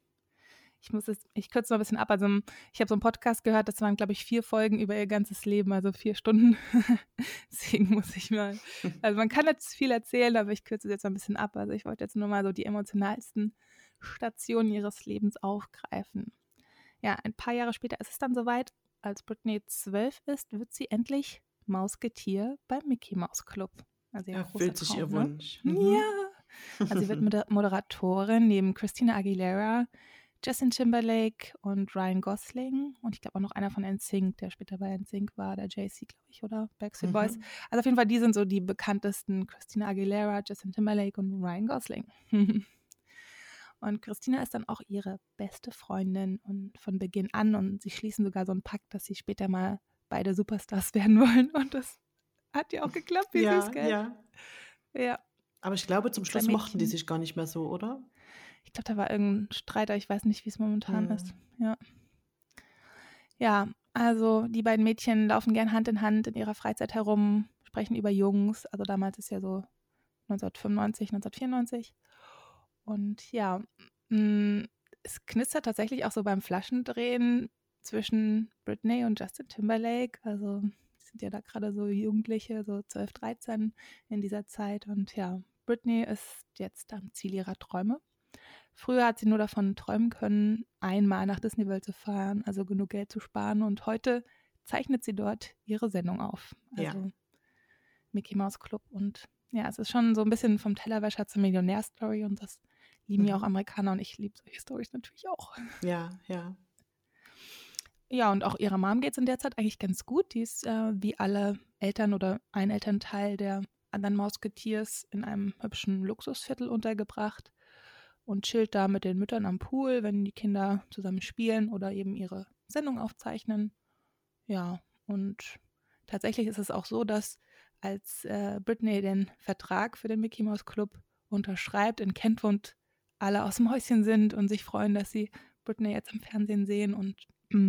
Ich kürze noch ein bisschen ab. Also ich habe so einen Podcast gehört, das waren, glaube ich, 4 Folgen über ihr ganzes Leben, also 4 Stunden. Deswegen muss ich mal, also man kann jetzt viel erzählen, aber ich kürze es jetzt noch ein bisschen ab. Also ich wollte jetzt nur mal so die emotionalsten Stationen ihres Lebens aufgreifen. Ja, ein paar Jahre später ist es dann soweit, als Britney 12 ist, wird sie endlich Mausgetier beim Mickey Mouse Club. Also ihr Erfüllt sich ihr ne? Wunsch. Ja. Also sie wird Moderatorin neben Christina Aguilera, Justin Timberlake und Ryan Gosling und ich glaube auch noch einer von NSYNC, der später bei NSYNC war, der Jay-Z, glaube ich, oder Backstreet Boys. Also auf jeden Fall, die sind so die bekanntesten, Christina Aguilera, Justin Timberlake und Ryan Gosling. Und Christina ist dann auch ihre beste Freundin und von Beginn an und sie schließen sogar so einen Pakt, dass sie später mal beide Superstars werden wollen und das hat ja auch geklappt, wie süß, gell? Ja. Aber ich glaube, zum Schluss mochten die sich gar nicht mehr so, oder? Ich glaube, da war irgendein Streit, aber ich weiß nicht, wie es momentan ist. Ja. Ja, also die beiden Mädchen laufen gern Hand in Hand in ihrer Freizeit herum, sprechen über Jungs. Also damals ist ja so 1995, 1994. Und ja, es knistert tatsächlich auch so beim Flaschendrehen zwischen Britney und Justin Timberlake. Also die sind ja da gerade so Jugendliche, so 12, 13 in dieser Zeit. Und ja, Britney ist jetzt am Ziel ihrer Träume. Früher hat sie nur davon träumen können, einmal nach Disney World zu fahren, also genug Geld zu sparen. Und heute zeichnet sie dort ihre Sendung auf. Also Mickey Mouse Club. Und ja, es ist schon so ein bisschen vom Tellerwäscher zur Millionär-Story und das lieben ja auch Amerikaner und ich liebe solche Storys natürlich auch. Ja. Ja, und auch ihrer Mom geht es in der Zeit eigentlich ganz gut. Die ist wie alle Eltern oder ein Elternteil der anderen Mausgetiers in einem hübschen Luxusviertel untergebracht und chillt da mit den Müttern am Pool, wenn die Kinder zusammen spielen oder eben ihre Sendung aufzeichnen. Ja, und tatsächlich ist es auch so, dass als Britney den Vertrag für den Mickey Mouse Club unterschreibt, in Kentwood alle aus dem Häuschen sind und sich freuen, dass sie Britney jetzt im Fernsehen sehen. Und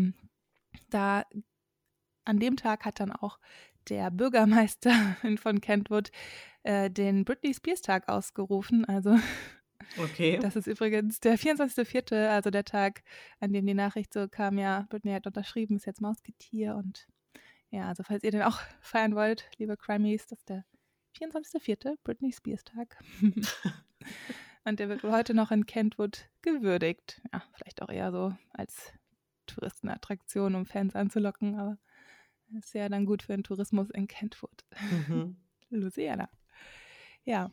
da an dem Tag hat dann auch der Bürgermeister von Kentwood den Britney Spears Tag ausgerufen. Also okay. Das ist übrigens der 24.04., also der Tag, an dem die Nachricht so kam, ja, Britney hat unterschrieben, ist jetzt Mausgetier und ja, also falls ihr den auch feiern wollt, liebe Crimies, das ist der 24.04., Britney Spears Tag. Und der wird wohl heute noch in Kentwood gewürdigt. Ja, vielleicht auch eher so als Touristenattraktion, um Fans anzulocken, aber ist ja dann gut für den Tourismus in Kentwood. Louisiana. Ja.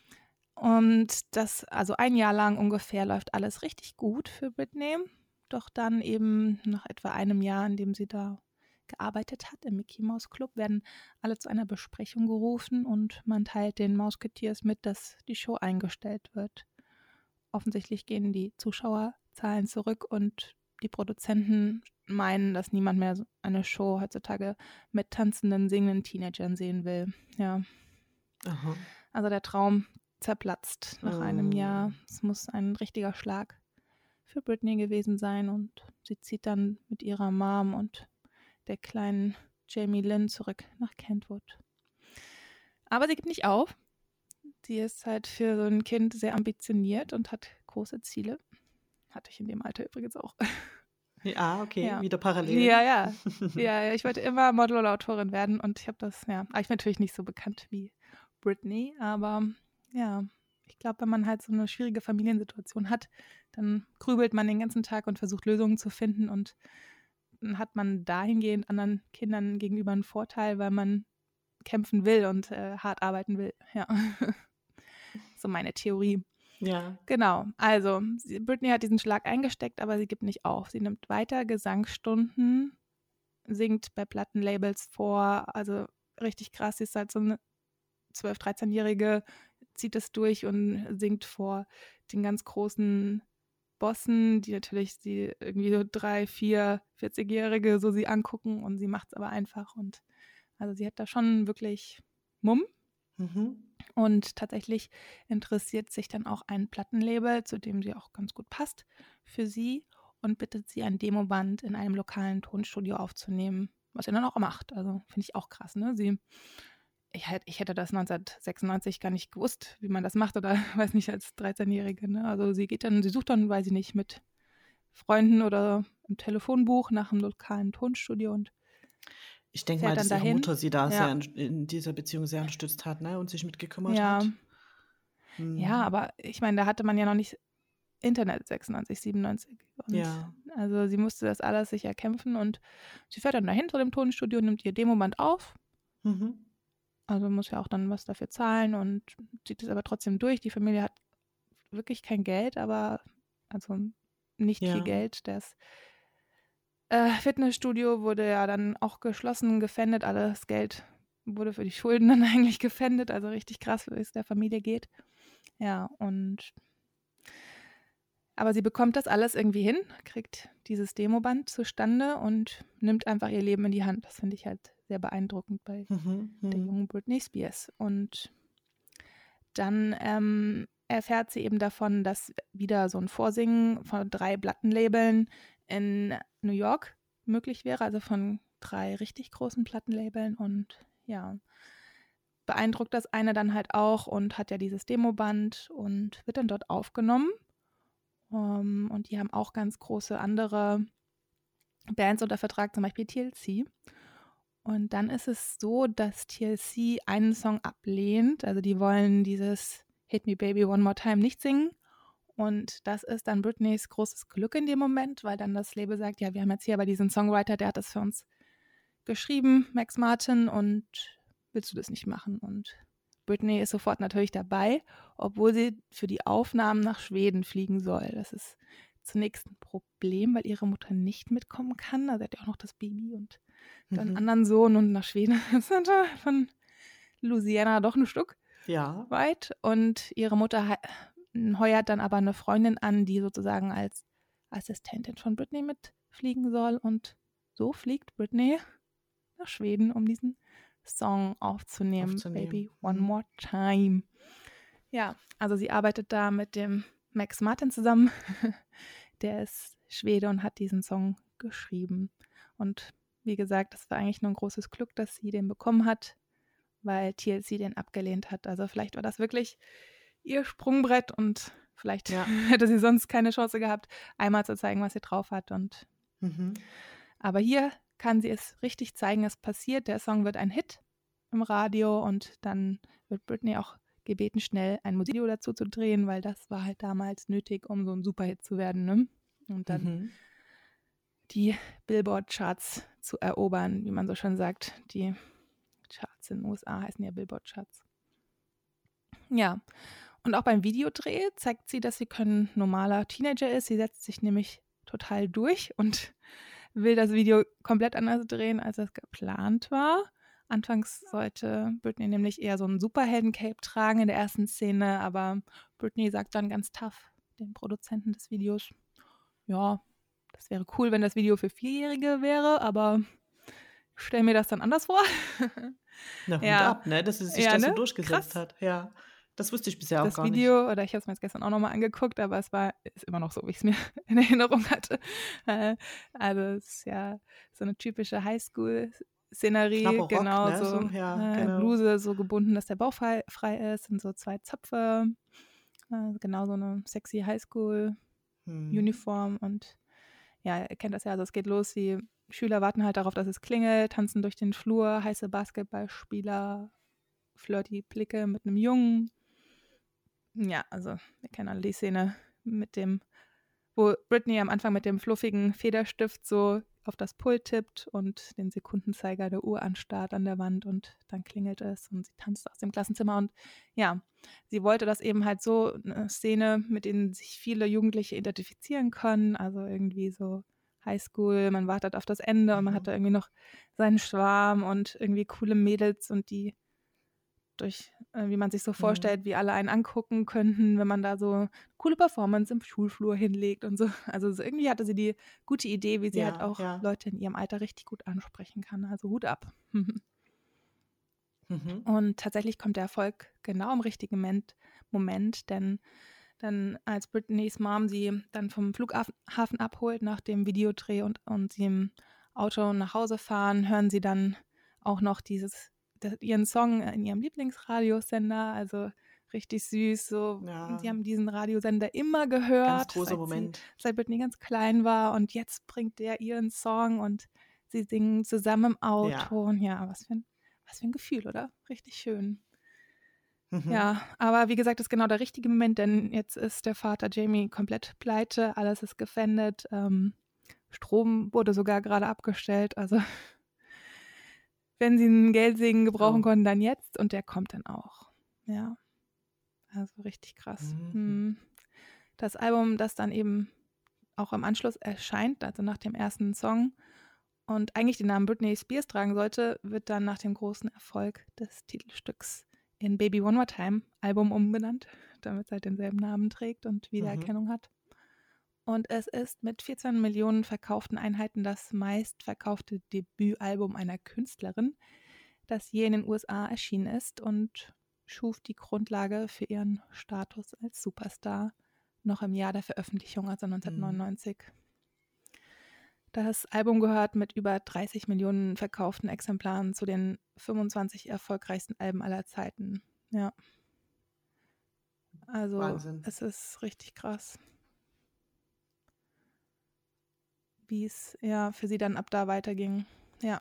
Und das, also ein Jahr lang ungefähr, läuft alles richtig gut für Britney. Doch dann eben nach etwa einem Jahr, in dem sie da gearbeitet hat im Mickey Mouse Club, werden alle zu einer Besprechung gerufen und man teilt den Mausgetiers mit, dass die Show eingestellt wird. Offensichtlich gehen die Zuschauerzahlen zurück und die Produzenten meinen, dass niemand mehr eine Show heutzutage mit tanzenden, singenden Teenagern sehen will. Ja. Aha. Also der Traum zerplatzt nach einem Jahr. Es muss ein richtiger Schlag für Britney gewesen sein und sie zieht dann mit ihrer Mom und der kleinen Jamie Lynn zurück nach Kentwood. Aber sie gibt nicht auf. Sie ist halt für so ein Kind sehr ambitioniert und hat große Ziele. Hatte ich in dem Alter übrigens auch. Ja, okay, Ja. wieder parallel. Ja, ja. Ja, ja, ich wollte immer Model oder Autorin werden und ich habe das, ja, aber ich bin natürlich nicht so bekannt wie Britney, aber ja, ich glaube, wenn man halt so eine schwierige Familiensituation hat, dann grübelt man den ganzen Tag und versucht Lösungen zu finden und dann hat man dahingehend anderen Kindern gegenüber einen Vorteil, weil man kämpfen will und hart arbeiten will. Ja, so meine Theorie. Ja. Genau, also Britney hat diesen Schlag eingesteckt, aber sie gibt nicht auf. Sie nimmt weiter Gesangsstunden, singt bei Plattenlabels vor, also richtig krass. Sie ist halt so eine 12-, 13-Jährige, zieht es durch und singt vor den ganz großen Bossen, die natürlich sie irgendwie so 3, 4, 40-Jährige so sie angucken und sie macht es aber einfach. Und also sie hat da schon wirklich Mumm. Mhm. Und tatsächlich interessiert sich dann auch ein Plattenlabel, zu dem sie auch ganz gut passt, für sie und bittet sie, ein Demoband in einem lokalen Tonstudio aufzunehmen, was sie dann auch macht. Also finde ich auch krass, ne? Ich hätte das 1996 gar nicht gewusst, wie man das macht oder weiß nicht, als 13-Jährige. Ne? Also sie sucht dann, weiß ich nicht, mit Freunden oder im Telefonbuch nach einem lokalen Tonstudio und Ich denke mal, fährt dann dass ihre dahin. Mutter sie da Ja, in dieser Beziehung sehr unterstützt hat, ne, und sich mitgekümmert ja, hat. ja, Mhm. aber ich meine, da hatte man ja noch nicht Internet 96, 97. Und Ja. also sie musste das alles sich erkämpfen und sie fährt dann dahin zu dem Tonstudio, nimmt ihr Demoband auf. Mhm. Also muss ja auch dann was dafür zahlen und zieht es aber trotzdem durch. Die Familie hat wirklich kein Geld, aber also nicht viel Ja. Geld. Das Fitnessstudio wurde ja dann auch geschlossen, gefändet. Alles Geld wurde für die Schulden dann eigentlich gefändet. Also richtig krass, wie es der Familie geht. Ja, aber sie bekommt das alles irgendwie hin, kriegt dieses Demoband zustande und nimmt einfach ihr Leben in die Hand. Das finde ich halt sehr beeindruckend bei Mhm. der Mhm. jungen Britney Spears. Und dann erfährt sie eben davon, dass wieder so ein Vorsingen von 3 Plattenlabeln in New York möglich wäre, also von 3 richtig großen Plattenlabeln. Und ja, beeindruckt das eine dann halt auch und hat ja dieses Demoband und wird dann dort aufgenommen. Und die haben auch ganz große andere Bands unter Vertrag, zum Beispiel TLC. Und dann ist es so, dass TLC einen Song ablehnt. Also die wollen dieses Hit Me Baby One More Time nicht singen. Und das ist dann Britneys großes Glück in dem Moment, weil dann das Label sagt, ja, wir haben jetzt hier aber diesen Songwriter, der hat das für uns geschrieben, Max Martin, und willst du das nicht machen? Und Britney ist sofort natürlich dabei, obwohl sie für die Aufnahmen nach Schweden fliegen soll. Das ist zunächst ein Problem, weil ihre Mutter nicht mitkommen kann. Also sie hat ja auch noch das Baby und dann einen Mhm. anderen Sohn und nach Schweden. Das ist von Louisiana doch ein Stück Ja. weit. Und ihre Mutter heuert dann aber eine Freundin an, die sozusagen als Assistentin von Britney mitfliegen soll. Und so fliegt Britney nach Schweden, um diesen Song aufzunehmen, Aufzunehmen. Baby One Mhm. More Time. Ja, also sie arbeitet da mit dem Max Martin zusammen. Der ist Schwede und hat diesen Song geschrieben. Und wie gesagt, das war eigentlich nur ein großes Glück, dass sie den bekommen hat, weil TLC den abgelehnt hat. Also vielleicht war das wirklich ihr Sprungbrett und vielleicht Ja. hätte sie sonst keine Chance gehabt, einmal zu zeigen, was sie drauf hat. Mhm. Aber hier kann sie es richtig zeigen, es passiert. Der Song wird ein Hit im Radio und dann wird Britney auch gebeten, schnell ein Musikvideo dazu zu drehen, weil das war halt damals nötig, um so ein Superhit zu werden, ne? Und dann Mhm. die Billboard-Charts zu erobern, wie man so schön sagt. Die Charts in den USA heißen ja Billboard-Charts. Ja, und auch beim Videodreh zeigt sie, dass sie kein normaler Teenager ist. Sie setzt sich nämlich total durch und will das Video komplett anders drehen, als es geplant war. Anfangs sollte Britney nämlich eher so ein Superhelden-Cape tragen in der ersten Szene, aber Britney sagt dann ganz tough den Produzenten des Videos, ja, das wäre cool, wenn das Video für 4-Jährige wäre, aber ich stelle mir das dann anders vor. Na, Hut Ja, ab, ne, dass sie sich ja, da so ne? durchgesetzt Krass. hat. Ja. Das wusste ich bisher auch Das gar nicht. Video, oder ich habe es mir jetzt gestern auch nochmal angeguckt, aber ist immer noch so, wie ich es mir in Erinnerung hatte. Also es ist ja so eine typische Highschool-Szenerie, Knapper Rock, genau ne, so. so, ja, genau. Bluse so gebunden, dass der Bauch frei ist, und so 2 Zöpfe. Genau so eine sexy Mhm. Highschool-Uniform und ja, ihr kennt das ja, also es geht los, die Schüler warten halt darauf, dass es klingelt, tanzen durch den Flur, heiße Basketballspieler, flirty Blicke mit einem Jungen. Ja, also wir kennen alle die Szene mit dem, wo Britney am Anfang mit dem fluffigen Federstift so auf das Pult tippt und den Sekundenzeiger der Uhr anstarrt an der Wand und dann klingelt es und sie tanzt aus dem Klassenzimmer und ja, sie wollte das eben halt so eine Szene, mit denen sich viele Jugendliche identifizieren können, also irgendwie so Highschool, man wartet auf das Ende und man hat da irgendwie noch seinen Schwarm und irgendwie coole Mädels und die durch, wie man sich so vorstellt, wie alle einen angucken könnten, wenn man da so eine coole Performance im Schulflur hinlegt und so. Also so irgendwie hatte sie die gute Idee, wie sie halt auch Leute in ihrem Alter richtig gut ansprechen kann. Also Hut ab. Und tatsächlich kommt der Erfolg genau im richtigen Moment, denn dann als Britneys Mom sie dann vom Flughafen abholt nach dem Videodreh und sie im Auto nach Hause fahren, hören sie dann auch noch ihren Song in ihrem Lieblingsradiosender, also richtig süß. So, sie haben diesen Radiosender immer gehört, ganz großer Moment. Seit Britney ganz klein war und jetzt bringt der ihren Song und sie singen zusammen im Auto. Und ja, was für ein Gefühl, oder? Richtig schön. Ja, aber wie gesagt, das ist genau der richtige Moment, denn jetzt ist der Vater Jamie komplett pleite, alles ist gefändet, Strom wurde sogar gerade abgestellt, also wenn sie einen Geldsegen gebrauchen konnten, dann jetzt und der kommt dann auch. Ja, also richtig krass. Das Album, das dann eben auch im Anschluss erscheint, also nach dem ersten Song und eigentlich den Namen Britney Spears tragen sollte, wird dann nach dem großen Erfolg des Titelstücks in Baby One More Time Album umbenannt, damit es halt denselben Namen trägt und Wiedererkennung hat. Und es ist mit 14 Millionen verkauften Einheiten das meistverkaufte Debütalbum einer Künstlerin, das je in den USA erschienen ist und schuf die Grundlage für ihren Status als Superstar noch im Jahr der Veröffentlichung, also 1999. Das Album gehört mit über 30 Millionen verkauften Exemplaren zu den 25 erfolgreichsten Alben aller Zeiten. Ja. Also Wahnsinn. Es ist richtig krass, wie es ja für sie dann ab da weiterging. Ja.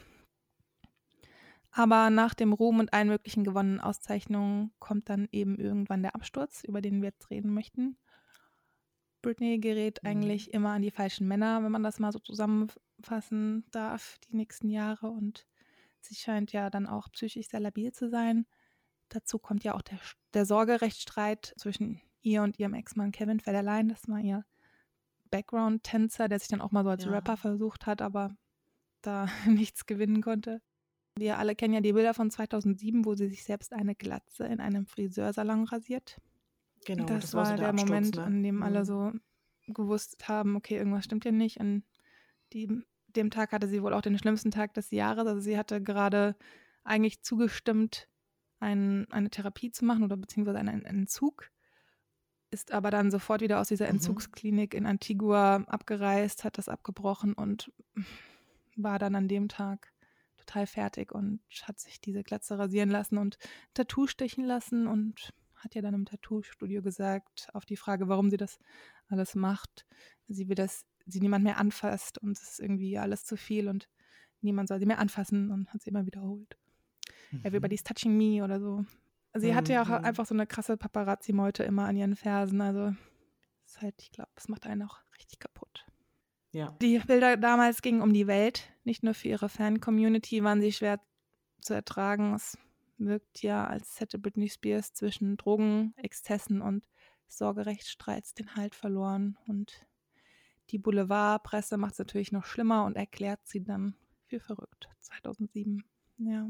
Aber nach dem Ruhm und allen möglichen gewonnenen Auszeichnungen kommt dann eben irgendwann der Absturz, über den wir jetzt reden möchten. Britney gerät eigentlich immer an die falschen Männer, wenn man das mal so zusammenfassen darf, die nächsten Jahre. Und sie scheint ja dann auch psychisch sehr labil zu sein. Dazu kommt ja auch der Sorgerechtsstreit zwischen ihr und ihrem Ex-Mann Kevin Federline. Das war ihr Background-Tänzer, der sich dann auch mal so als Rapper versucht hat, aber da nichts gewinnen konnte. Wir alle kennen ja die Bilder von 2007, wo sie sich selbst eine Glatze in einem Friseursalon rasiert. Genau, das war so der Absturz, Moment, ne? an dem alle so gewusst haben, okay, irgendwas stimmt hier nicht. An dem Tag hatte sie wohl auch den schlimmsten Tag des Jahres. Also sie hatte gerade eigentlich zugestimmt, eine Therapie zu machen oder beziehungsweise einen Entzug, ist aber dann sofort wieder aus dieser Entzugsklinik in Antigua abgereist, hat das abgebrochen und war dann an dem Tag total fertig und hat sich diese Glatze rasieren lassen und ein Tattoo stechen lassen und hat ja dann im Tattoo-Studio gesagt, auf die Frage, warum sie das alles macht, sie will, dass sie niemand mehr anfasst und es ist irgendwie alles zu viel und niemand soll sie mehr anfassen und hat sie immer wiederholt. Everybody's touching me oder so. Sie hatte ja auch einfach so eine krasse Paparazzi-Meute immer an ihren Fersen, also ist halt, ich glaube, das macht einen auch richtig kaputt. Ja. Die Bilder damals gingen um die Welt, nicht nur für ihre Fan-Community waren sie schwer zu ertragen. Es wirkt ja, als hätte Britney Spears zwischen Drogen, Exzessen und Sorgerechtsstreits den Halt verloren. Und die Boulevardpresse macht es natürlich noch schlimmer und erklärt sie dann für verrückt. 2007, ja.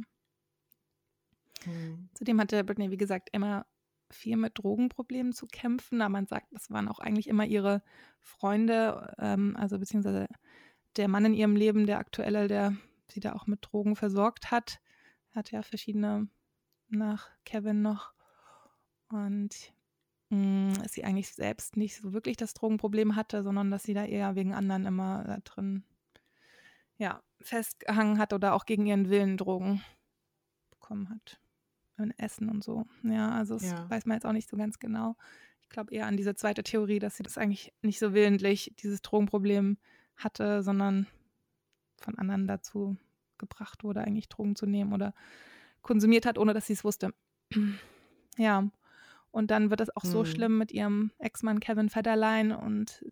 Zudem hatte Britney, wie gesagt, immer viel mit Drogenproblemen zu kämpfen, aber man sagt, das waren auch eigentlich immer ihre Freunde, also beziehungsweise der Mann in ihrem Leben, der aktuelle, der sie da auch mit Drogen versorgt hat. Hat ja verschiedene nach Kevin noch. Und dass sie eigentlich selbst nicht so wirklich das Drogenproblem hatte, sondern dass sie da eher wegen anderen immer da drin festgehangen hat oder auch gegen ihren Willen Drogen bekommen hat. Essen und so. Ja, also das weiß man jetzt auch nicht so ganz genau. Ich glaube eher an diese zweite Theorie, dass sie das eigentlich nicht so willentlich, dieses Drogenproblem hatte, sondern von anderen dazu gebracht wurde, eigentlich Drogen zu nehmen oder konsumiert hat, ohne dass sie es wusste. Ja, und dann wird es auch so schlimm mit ihrem Ex-Mann Kevin Federline und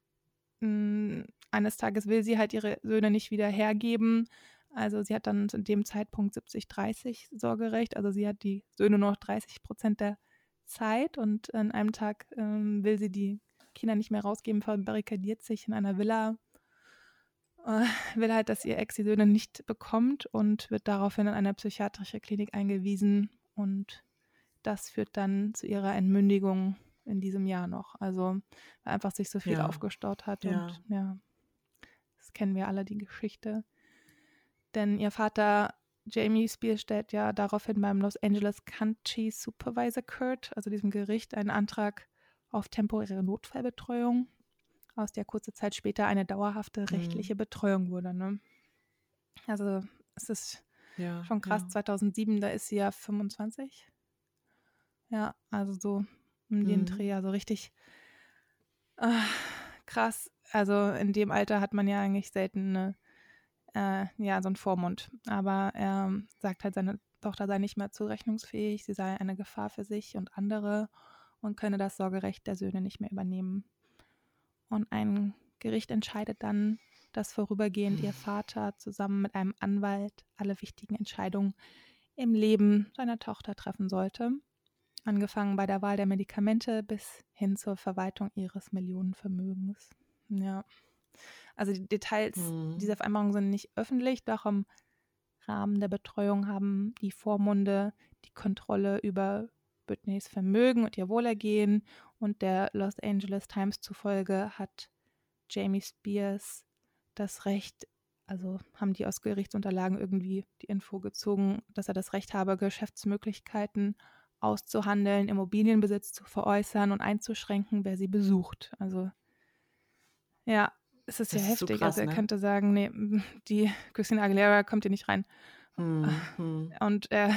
eines Tages will sie halt ihre Söhne nicht wieder hergeben. Also sie hat dann zu dem Zeitpunkt 70-30 Sorgerecht. Also sie hat die Söhne nur noch 30% der Zeit und an einem Tag will sie die Kinder nicht mehr rausgeben, verbarrikadiert sich in einer Villa, will halt, dass ihr Ex die Söhne nicht bekommt und wird daraufhin in eine psychiatrische Klinik eingewiesen und das führt dann zu ihrer Entmündigung in diesem Jahr noch. Also weil einfach sich so viel aufgestaut hat und ja, das kennen wir alle, die Geschichte. Denn ihr Vater Jamie Spears stellt ja daraufhin beim Los Angeles County Supervisor Court, also diesem Gericht, einen Antrag auf temporäre Notfallbetreuung, aus der kurze Zeit später eine dauerhafte rechtliche Betreuung wurde. Ne? Also es ist schon krass, 2007, da ist sie ja 25. Ja, also so um den Dreh, also richtig krass. Also in dem Alter hat man ja eigentlich selten so einen Vormund. Aber er sagt halt, seine Tochter sei nicht mehr zurechnungsfähig, sie sei eine Gefahr für sich und andere und könne das Sorgerecht der Söhne nicht mehr übernehmen. Und ein Gericht entscheidet dann, dass vorübergehend ihr Vater zusammen mit einem Anwalt alle wichtigen Entscheidungen im Leben seiner Tochter treffen sollte. Angefangen bei der Wahl der Medikamente bis hin zur Verwaltung ihres Millionenvermögens. Ja. Also die Details dieser Vereinbarung sind nicht öffentlich, doch im Rahmen der Betreuung haben die Vormunde die Kontrolle über Britneys Vermögen und ihr Wohlergehen und der Los Angeles Times zufolge hat Jamie Spears das Recht, also haben die aus Gerichtsunterlagen irgendwie die Info gezogen, dass er das Recht habe, Geschäftsmöglichkeiten auszuhandeln, Immobilienbesitz zu veräußern und einzuschränken, wer sie besucht. Also ja, es ist ja Das ist so heftig. krass, Also er ne? könnte sagen, nee, die Christina Aguilera kommt hier nicht rein. Und er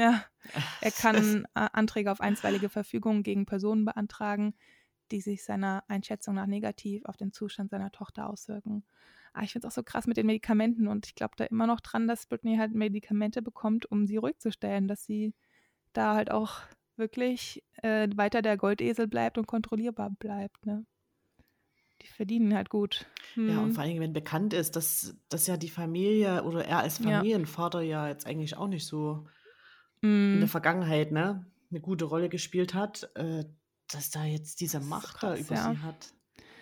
kann Anträge auf einstweilige Verfügung gegen Personen beantragen, die sich seiner Einschätzung nach negativ auf den Zustand seiner Tochter auswirken. Aber ich finde es auch so krass mit den Medikamenten und ich glaube da immer noch dran, dass Britney halt Medikamente bekommt, um sie ruhig zu stellen, dass sie da halt auch wirklich weiter der Goldesel bleibt und kontrollierbar bleibt. Ne? Die verdienen halt gut. Ja, und vor allem, wenn bekannt ist, dass ja die Familie oder er als Ja. Familienvater ja jetzt eigentlich auch nicht so in der Vergangenheit, ne, eine gute Rolle gespielt hat, dass da jetzt diese Das ist so Macht da krass, über ja. sie hat.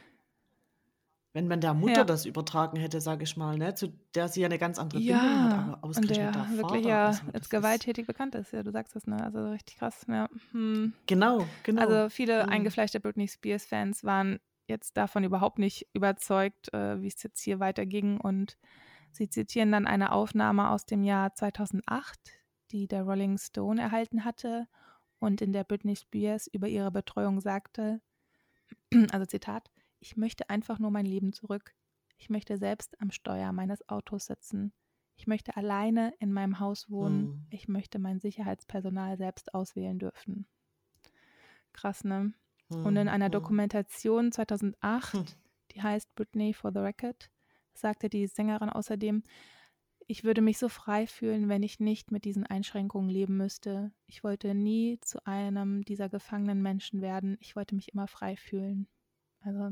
Wenn man der Mutter Ja. das übertragen hätte, sage ich mal, ne, zu der sie ja eine ganz andere Bindung hat, Ja, aber und ausgerechnet der der wirklich Vater, ja also als das ist gewalttätig bekannt ist. Ja, du sagst das, ne? Also richtig krass, ja. genau. Also viele eingefleischte Britney Spears-Fans waren jetzt davon überhaupt nicht überzeugt, wie es jetzt hier weiterging. Und sie zitieren dann eine Aufnahme aus dem Jahr 2008, die der Rolling Stone erhalten hatte und in der Britney Spears über ihre Betreuung sagte, also Zitat, ich möchte einfach nur mein Leben zurück. Ich möchte selbst am Steuer meines Autos sitzen. Ich möchte alleine in meinem Haus wohnen. Ich möchte mein Sicherheitspersonal selbst auswählen dürfen. Krass, ne? Und in einer Dokumentation 2008, die heißt Britney for the Record, sagte die Sängerin außerdem, ich würde mich so frei fühlen, wenn ich nicht mit diesen Einschränkungen leben müsste. Ich wollte nie zu einem dieser gefangenen Menschen werden. Ich wollte mich immer frei fühlen. Also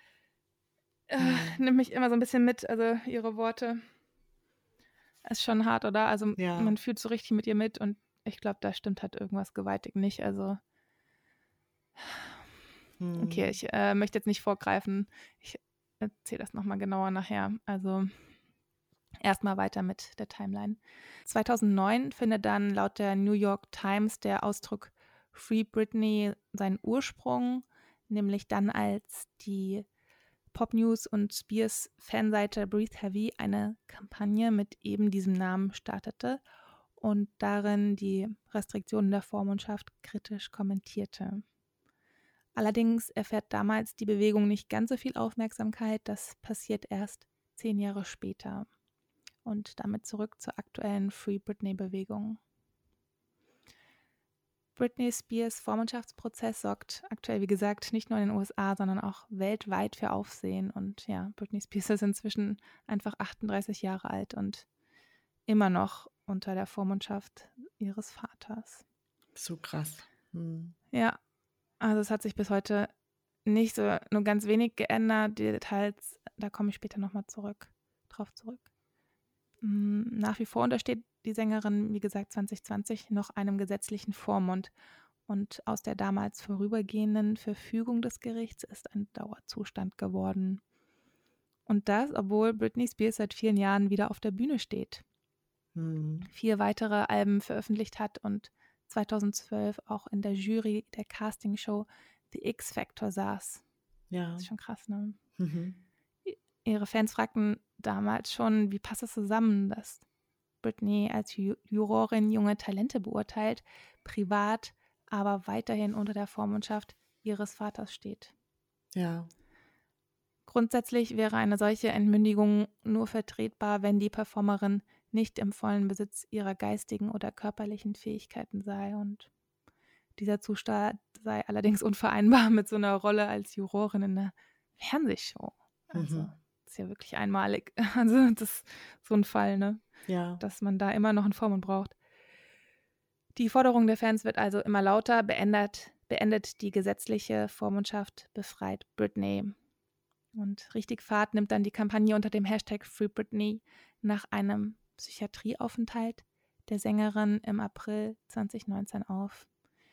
das nimmt mich immer so ein bisschen mit, also ihre Worte. Ist schon hart, oder? Also man fühlt so richtig mit ihr mit und ich glaube, da stimmt halt irgendwas gewaltig nicht. Also okay, ich möchte jetzt nicht vorgreifen. Ich erzähle das nochmal genauer nachher. Also erstmal weiter mit der Timeline. 2009 findet dann laut der New York Times der Ausdruck Free Britney seinen Ursprung, nämlich dann, als die Pop News und Spears Fanseite Breathe Heavy eine Kampagne mit eben diesem Namen startete und darin die Restriktionen der Vormundschaft kritisch kommentierte. Allerdings erfährt damals die Bewegung nicht ganz so viel Aufmerksamkeit, das passiert erst 10 Jahre später. Und damit zurück zur aktuellen Free Britney-Bewegung. Britney Spears Vormundschaftsprozess sorgt aktuell, wie gesagt, nicht nur in den USA, sondern auch weltweit für Aufsehen. Und ja, Britney Spears ist inzwischen einfach 38 Jahre alt und immer noch unter der Vormundschaft ihres Vaters. So krass. Ja, also es hat sich bis heute nicht so, nur ganz wenig geändert. Die Details, da komme ich später nochmal drauf zurück. Nach wie vor untersteht die Sängerin, wie gesagt, 2020 noch einem gesetzlichen Vormund. Und aus der damals vorübergehenden Verfügung des Gerichts ist ein Dauerzustand geworden. Und das, obwohl Britney Spears seit vielen Jahren wieder auf der Bühne steht. 4 weitere Alben veröffentlicht hat und 2012 auch in der Jury der Castingshow The X Factor saß. Ja. Das ist schon krass, ne? Ihre Fans fragten damals schon, wie passt es zusammen, dass Britney als Jurorin junge Talente beurteilt, privat aber weiterhin unter der Vormundschaft ihres Vaters steht. Ja. Grundsätzlich wäre eine solche Entmündigung nur vertretbar, wenn die Performerin nicht im vollen Besitz ihrer geistigen oder körperlichen Fähigkeiten sei. Und dieser Zustand sei allerdings unvereinbar mit so einer Rolle als Jurorin in einer Fernsehshow. Also das ist ja wirklich einmalig. Also das ist so ein Fall, ne? Ja. Dass man da immer noch einen Vormund braucht. Die Forderung der Fans wird also immer lauter. Beendet die gesetzliche Vormundschaft, befreit Britney. Und richtig Fahrt nimmt dann die Kampagne unter dem Hashtag Free Britney nach einem Psychiatrieaufenthalt der Sängerin im April 2019 auf.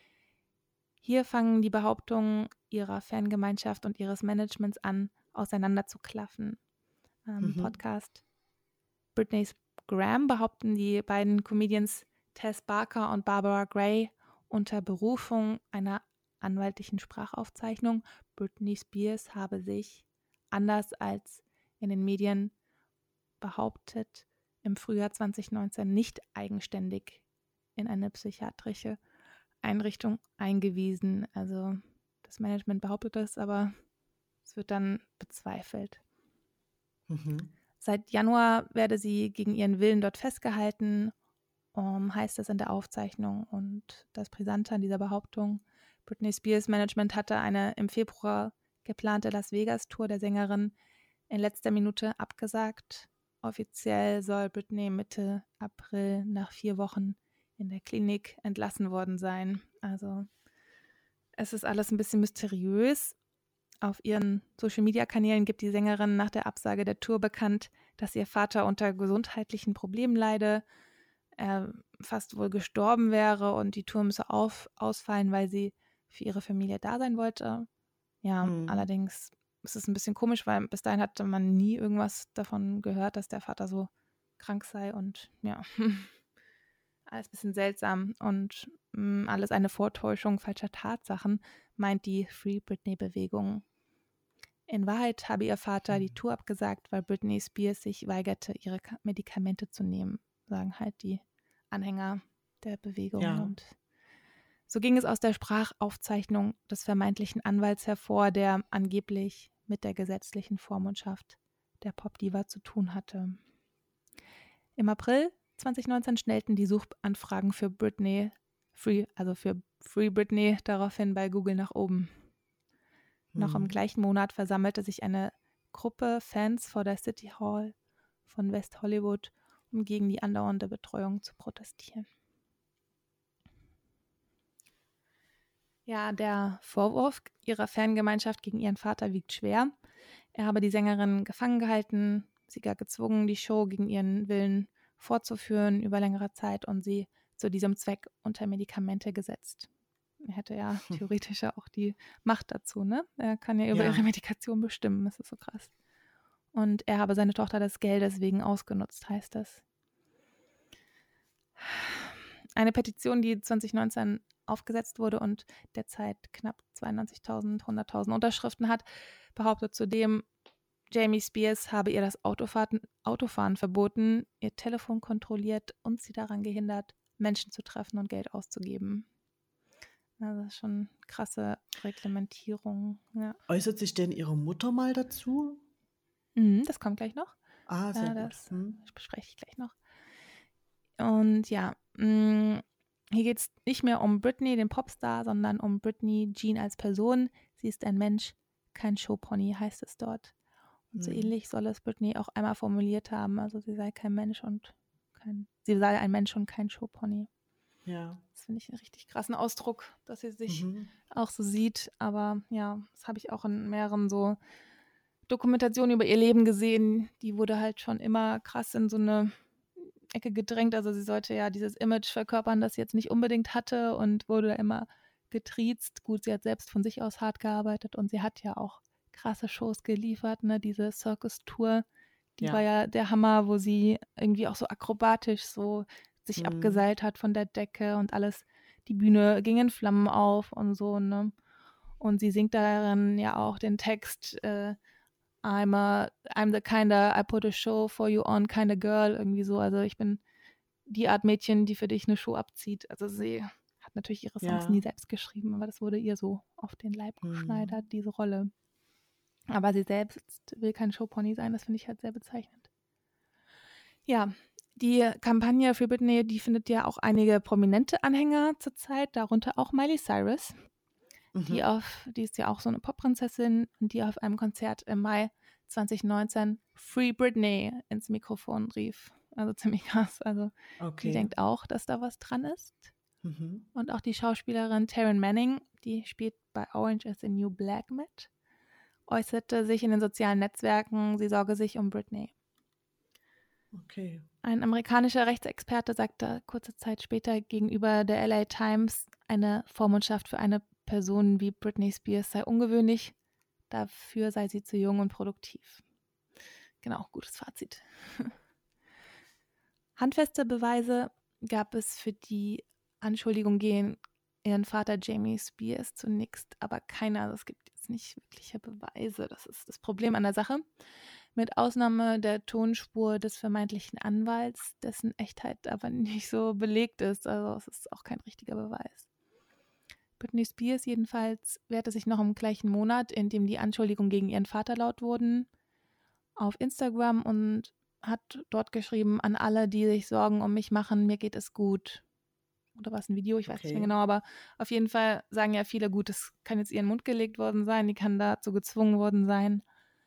Hier fangen die Behauptungen ihrer Fangemeinschaft und ihres Managements an, auseinanderzuklaffen. Podcast Britney's Gram behaupten die beiden Comedians Tess Barker und Barbara Gray unter Berufung einer anwaltlichen Sprachaufzeichnung, Britney Spears habe sich, anders als in den Medien behauptet, im Frühjahr 2019 nicht eigenständig in eine psychiatrische Einrichtung eingewiesen. Also das Management behauptet das, aber es wird dann bezweifelt. Seit Januar werde sie gegen ihren Willen dort festgehalten, heißt es in der Aufzeichnung. Und das Brisante an dieser Behauptung, Britney Spears Management hatte eine im Februar geplante Las Vegas-Tour der Sängerin in letzter Minute abgesagt. Offiziell soll Britney Mitte April nach 4 Wochen in der Klinik entlassen worden sein. Also es ist alles ein bisschen mysteriös. Auf ihren Social-Media-Kanälen gibt die Sängerin nach der Absage der Tour bekannt, dass ihr Vater unter gesundheitlichen Problemen leide, er fast wohl gestorben wäre und die Tour müsse ausfallen, weil sie für ihre Familie da sein wollte. Ja, allerdings ist es ein bisschen komisch, weil bis dahin hatte man nie irgendwas davon gehört, dass der Vater so krank sei und ja, alles ein bisschen seltsam und alles eine Vortäuschung falscher Tatsachen, meint die Free Britney-Bewegung. In Wahrheit habe ihr Vater die Tour abgesagt, weil Britney Spears sich weigerte, ihre Medikamente zu nehmen, sagen halt die Anhänger der Bewegung. Ja. Und so ging es aus der Sprachaufzeichnung des vermeintlichen Anwalts hervor, der angeblich mit der gesetzlichen Vormundschaft der Popdiva zu tun hatte. Im April 2019 schnellten die Suchanfragen für Britney, für Free Britney daraufhin bei Google nach oben. Noch im gleichen Monat versammelte sich eine Gruppe Fans vor der City Hall von West Hollywood, um gegen die andauernde Betreuung zu protestieren. Ja, der Vorwurf ihrer Fangemeinschaft gegen ihren Vater wiegt schwer. Er habe die Sängerin gefangen gehalten, sie gar gezwungen, die Show gegen ihren Willen fortzuführen über längere Zeit und sie zu diesem Zweck unter Medikamente gesetzt. Er hätte ja theoretisch ja auch die Macht dazu, ne? Er kann ja über ihre Medikation bestimmen, das ist so krass. Und er habe seine Tochter des Geldes wegen ausgenutzt, heißt es. Eine Petition, die 2019 aufgesetzt wurde und derzeit knapp 100.000 Unterschriften hat, behauptet zudem, Jamie Spears habe ihr das Autofahren verboten, ihr Telefon kontrolliert und sie daran gehindert, Menschen zu treffen und Geld auszugeben. Also das ist schon eine krasse Reglementierung. Ja. Äußert sich denn ihre Mutter mal dazu? Das kommt gleich noch. Sehr das gut. bespreche ich gleich noch. Und ja, Hier geht es nicht mehr um Britney, den Popstar, sondern um Britney Jean als Person. Sie ist ein Mensch, kein Showpony, heißt es dort. Und so ähnlich soll es Britney auch einmal formuliert haben. Also sie sei ein Mensch und kein Showpony. Ja. Das finde ich einen richtig krassen Ausdruck, dass sie sich auch so sieht. Aber ja, das habe ich auch in mehreren so Dokumentationen über ihr Leben gesehen. Die wurde halt schon immer krass in so eine Ecke gedrängt. Also sie sollte ja dieses Image verkörpern, das sie jetzt nicht unbedingt hatte und wurde immer getriezt. Gut, sie hat selbst von sich aus hart gearbeitet und sie hat ja auch krasse Shows geliefert, ne? Diese Circus-Tour, die war ja der Hammer, wo sie irgendwie auch so akrobatisch so sich abgeseilt hat von der Decke und alles. Die Bühne ging in Flammen auf und so, ne? Und sie singt darin ja auch den Text, I'm the kinda, I put a show for you on kinda girl, irgendwie so. Also ich bin die Art Mädchen, die für dich eine Show abzieht. Also sie hat natürlich ihre Songs nie selbst geschrieben, aber das wurde ihr so auf den Leib geschneidert, diese Rolle. Aber sie selbst will kein Showpony sein, das finde ich halt sehr bezeichnend. Ja, die Kampagne für Britney, die findet ja auch einige prominente Anhänger zurzeit, darunter auch Miley Cyrus. Die ist ja auch so eine Popprinzessin und die auf einem Konzert im Mai 2019 Free Britney ins Mikrofon rief. Also ziemlich krass. Also die denkt auch, dass da was dran ist. Und auch die Schauspielerin Taryn Manning, die spielt bei Orange is the New Black mit, äußerte sich in den sozialen Netzwerken, sie sorge sich um Britney. Okay. Ein amerikanischer Rechtsexperte sagte kurze Zeit später gegenüber der LA Times, eine Vormundschaft für eine Person wie Britney Spears sei ungewöhnlich, dafür sei sie zu jung und produktiv. Genau, gutes Fazit. Handfeste Beweise gab es für die Anschuldigung gegen ihren Vater Jamie Spears zunächst, aber keiner, also es gibt jetzt nicht wirkliche Beweise. Das ist das Problem an der Sache. Mit Ausnahme der Tonspur des vermeintlichen Anwalts, dessen Echtheit aber nicht so belegt ist. Also es ist auch kein richtiger Beweis. Britney Spears jedenfalls wehrte sich noch im gleichen Monat, in dem die Anschuldigungen gegen ihren Vater laut wurden, auf Instagram und hat dort geschrieben, an alle, die sich Sorgen um mich machen, mir geht es gut. Oder war es ein Video? Ich weiß nicht mehr genau, aber auf jeden Fall sagen ja viele, gut, es kann jetzt ihr in den Mund gelegt worden sein, die kann dazu gezwungen worden sein.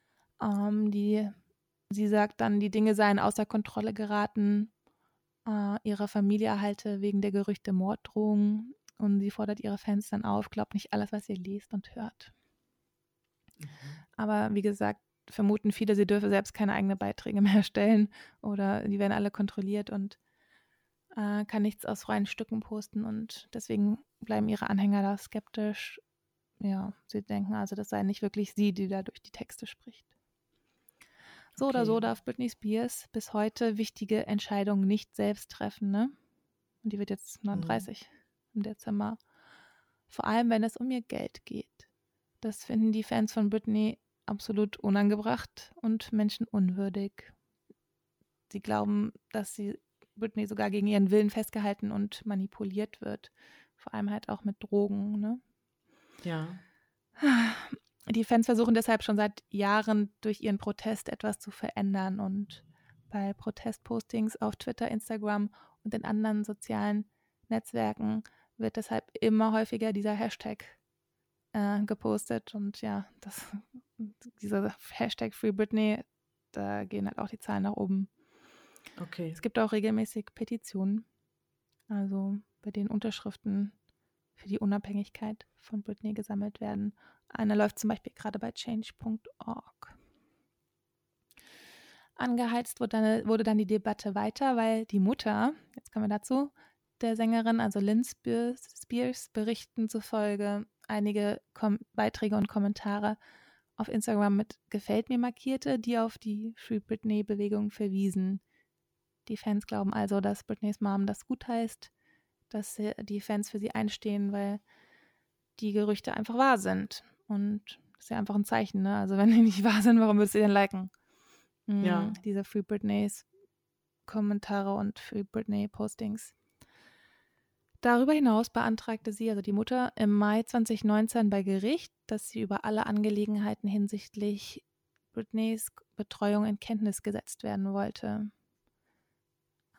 Sie sagt dann, die Dinge seien außer Kontrolle geraten, ihre Familie erhalte wegen der Gerüchte Morddrohungen und sie fordert ihre Fans dann auf, glaubt nicht alles, was ihr liest und hört. Aber wie gesagt, vermuten viele, sie dürfe selbst keine eigenen Beiträge mehr erstellen oder die werden alle kontrolliert und kann nichts aus freien Stücken posten und deswegen bleiben ihre Anhänger da skeptisch. Ja, sie denken also, das sei nicht wirklich sie, die da durch die Texte spricht. So oder so darf Britney Spears bis heute wichtige Entscheidungen nicht selbst treffen, ne? Und die wird jetzt 39 im Dezember. Vor allem, wenn es um ihr Geld geht. Das finden die Fans von Britney absolut unangebracht und menschenunwürdig. Sie glauben, dass Britney sogar gegen ihren Willen festgehalten und manipuliert wird. Vor allem halt auch mit Drogen, ne? Ja. Die Fans versuchen deshalb schon seit Jahren durch ihren Protest etwas zu verändern und bei Protestpostings auf Twitter, Instagram und in anderen sozialen Netzwerken wird deshalb immer häufiger dieser Hashtag gepostet und ja, dieser Hashtag Free Britney, da gehen halt auch die Zahlen nach oben. Okay. Es gibt auch regelmäßig Petitionen, also bei denen Unterschriften für die Unabhängigkeit von Britney gesammelt werden. Eine läuft zum Beispiel gerade bei change.org. Angeheizt wurde dann die Debatte weiter, weil die Mutter, jetzt kommen wir dazu, der Sängerin, also Lynn Spears, Berichten zufolge einige Beiträge und Kommentare auf Instagram mit Gefällt mir markierte, die auf die Free Britney-Bewegung verwiesen. Die Fans glauben also, dass Britneys Mom das gut heißt, dass die Fans für sie einstehen, weil die Gerüchte einfach wahr sind. Und das ist ja einfach ein Zeichen, ne? Also wenn die nicht wahr sind, warum würdest du denn liken? Ja. Diese Free Britneys Kommentare und Free Britney Postings. Darüber hinaus beantragte sie, also die Mutter, im Mai 2019 bei Gericht, dass sie über alle Angelegenheiten hinsichtlich Britneys Betreuung in Kenntnis gesetzt werden wollte.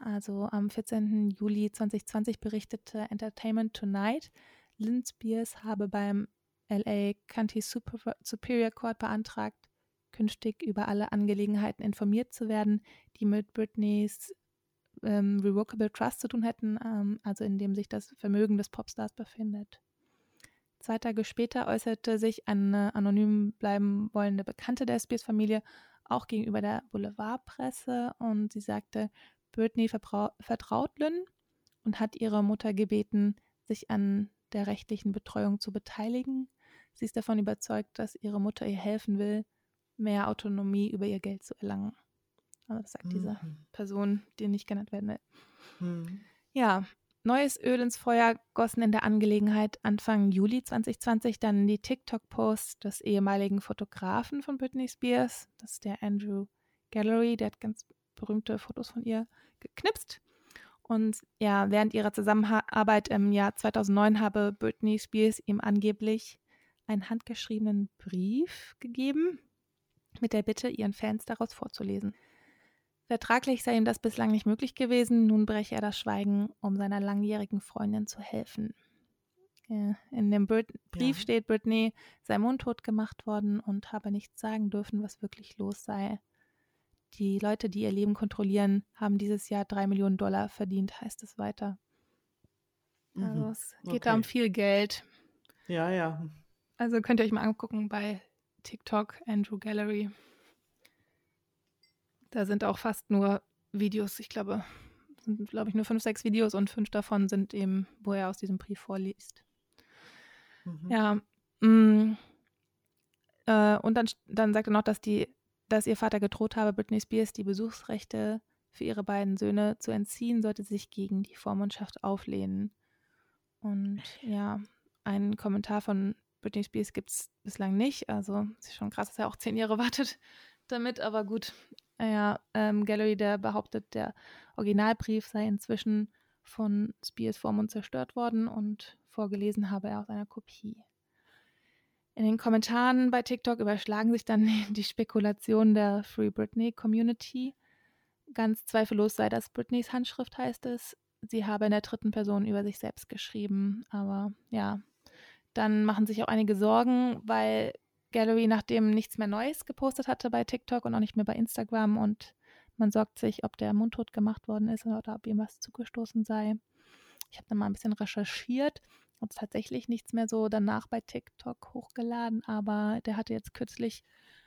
Also am 14. Juli 2020 berichtete Entertainment Tonight, Lynn Spears habe beim LA County Superior Court beantragt, künftig über alle Angelegenheiten informiert zu werden, die mit Britneys Revocable Trust zu tun hätten, also in dem sich das Vermögen des Popstars befindet. 2 Tage später äußerte sich eine anonym bleiben wollende Bekannte der Spears-Familie auch gegenüber der Boulevardpresse und sie sagte, Britney vertraut Lynn und hat ihre Mutter gebeten, sich an der rechtlichen Betreuung zu beteiligen. Sie ist davon überzeugt, dass ihre Mutter ihr helfen will, mehr Autonomie über ihr Geld zu erlangen. Also das sagt diese Person, die nicht genannt werden will. Ja, neues Öl ins Feuer gossen in der Angelegenheit Anfang Juli 2020 dann die TikTok-Posts des ehemaligen Fotografen von Britney Spears. Das ist der Andrew Gallery, der hat ganz berühmte Fotos von ihr geknipst. Und ja, während ihrer Zusammenarbeit im Jahr 2009 habe Britney Spears ihm angeblich einen handgeschriebenen Brief gegeben, mit der Bitte, ihren Fans daraus vorzulesen. Vertraglich sei ihm das bislang nicht möglich gewesen, nun breche er das Schweigen, um seiner langjährigen Freundin zu helfen. In dem Brief steht, Britney sei mundtot gemacht worden und habe nichts sagen dürfen, was wirklich los sei. Die Leute, die ihr Leben kontrollieren, haben dieses Jahr $3 Millionen verdient, heißt es weiter. Also es geht da um viel Geld. Ja. Also könnt ihr euch mal angucken bei TikTok, Andrew Gallery. Da sind auch fast nur Videos, ich glaube, sind, nur 5, 6 Videos und 5 davon sind eben, wo er aus diesem Brief vorliest. Ja, und dann sagt er noch, dass ihr Vater gedroht habe, Britney Spears die Besuchsrechte für ihre beiden Söhne zu entziehen, sollte sie sich gegen die Vormundschaft auflehnen. Und ja, einen Kommentar von Britney Spears gibt es bislang nicht. Also es ist schon krass, dass er auch 10 Jahre wartet damit, aber gut. Gallery, der behauptet, der Originalbrief sei inzwischen von Spears Vormund zerstört worden und vorgelesen habe er aus einer Kopie. In den Kommentaren bei TikTok überschlagen sich dann die Spekulationen der Free Britney Community. Ganz zweifellos sei das Britneys Handschrift, heißt es. Sie habe in der 3. Person über sich selbst geschrieben. Aber ja, dann machen sich auch einige Sorgen, weil Gallery nachdem nichts mehr Neues gepostet hatte bei TikTok und auch nicht mehr bei Instagram und man sorgt sich, ob der mundtot gemacht worden ist oder ob ihm was zugestoßen sei. Ich habe dann mal ein bisschen recherchiert und tatsächlich nichts mehr so danach bei TikTok hochgeladen, aber der hatte jetzt kürzlich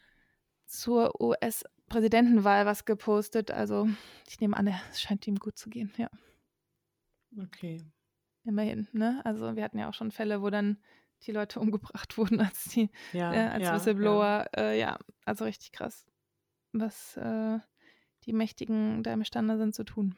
zur US-Präsidentenwahl was gepostet. Also ich nehme an, es scheint ihm gut zu gehen, ja. Okay. Immerhin, ne? Also wir hatten ja auch schon Fälle, wo dann die Leute umgebracht wurden als Whistleblower. Also richtig krass, was die Mächtigen da imstande sind zu tun.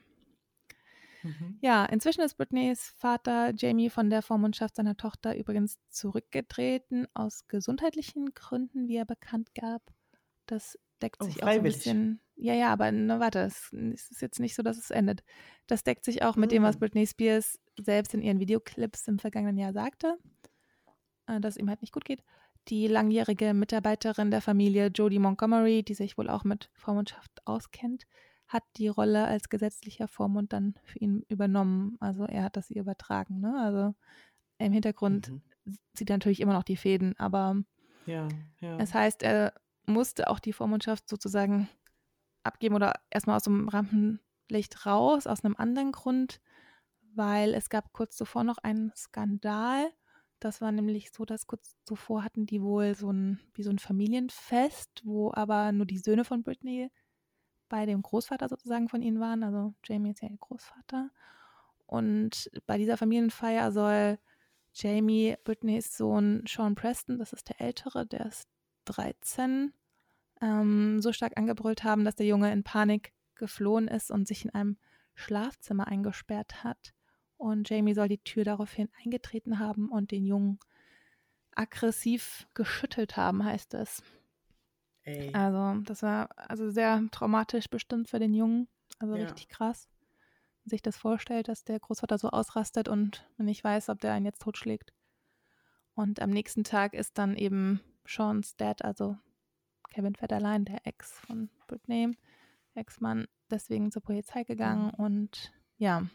Ja, inzwischen ist Britneys Vater Jamie von der Vormundschaft seiner Tochter übrigens zurückgetreten, aus gesundheitlichen Gründen, wie er bekannt gab. Das deckt sich auch so ein bisschen. Ja, aber warte, es ist jetzt nicht so, dass es endet. Das deckt sich auch mit dem, was Britney Spears selbst in ihren Videoclips im vergangenen Jahr sagte, dass es ihm halt nicht gut geht. Die langjährige Mitarbeiterin der Familie, Jodie Montgomery, die sich wohl auch mit Vormundschaft auskennt, hat die Rolle als gesetzlicher Vormund dann für ihn übernommen. Also er hat das ihr übertragen. Ne? Also im Hintergrund sieht er natürlich immer noch die Fäden, aber es heißt, er musste auch die Vormundschaft sozusagen abgeben oder erstmal aus dem Rampenlicht raus, aus einem anderen Grund, weil es gab kurz zuvor noch einen Skandal. Das war nämlich so, dass kurz zuvor hatten die wohl so ein Familienfest, wo aber nur die Söhne von Britney bei dem Großvater sozusagen von ihnen waren. Also Jamie ist ja ihr Großvater. Und bei dieser Familienfeier soll Jamie, Britneys Sohn Sean Preston, das ist der Ältere, der ist 13, so stark angebrüllt haben, dass der Junge in Panik geflohen ist und sich in einem Schlafzimmer eingesperrt hat. Und Jamie soll die Tür daraufhin eingetreten haben und den Jungen aggressiv geschüttelt haben, heißt es. Ey. Also das war sehr traumatisch bestimmt für den Jungen. Also richtig krass. Wenn sich das vorstellt, dass der Großvater so ausrastet und man nicht weiß, ob der einen jetzt totschlägt. Und am nächsten Tag ist dann eben Sean's Dad, also Kevin Federline, der Ex von Britney, Ex-Mann, deswegen zur Polizei gegangen und ja,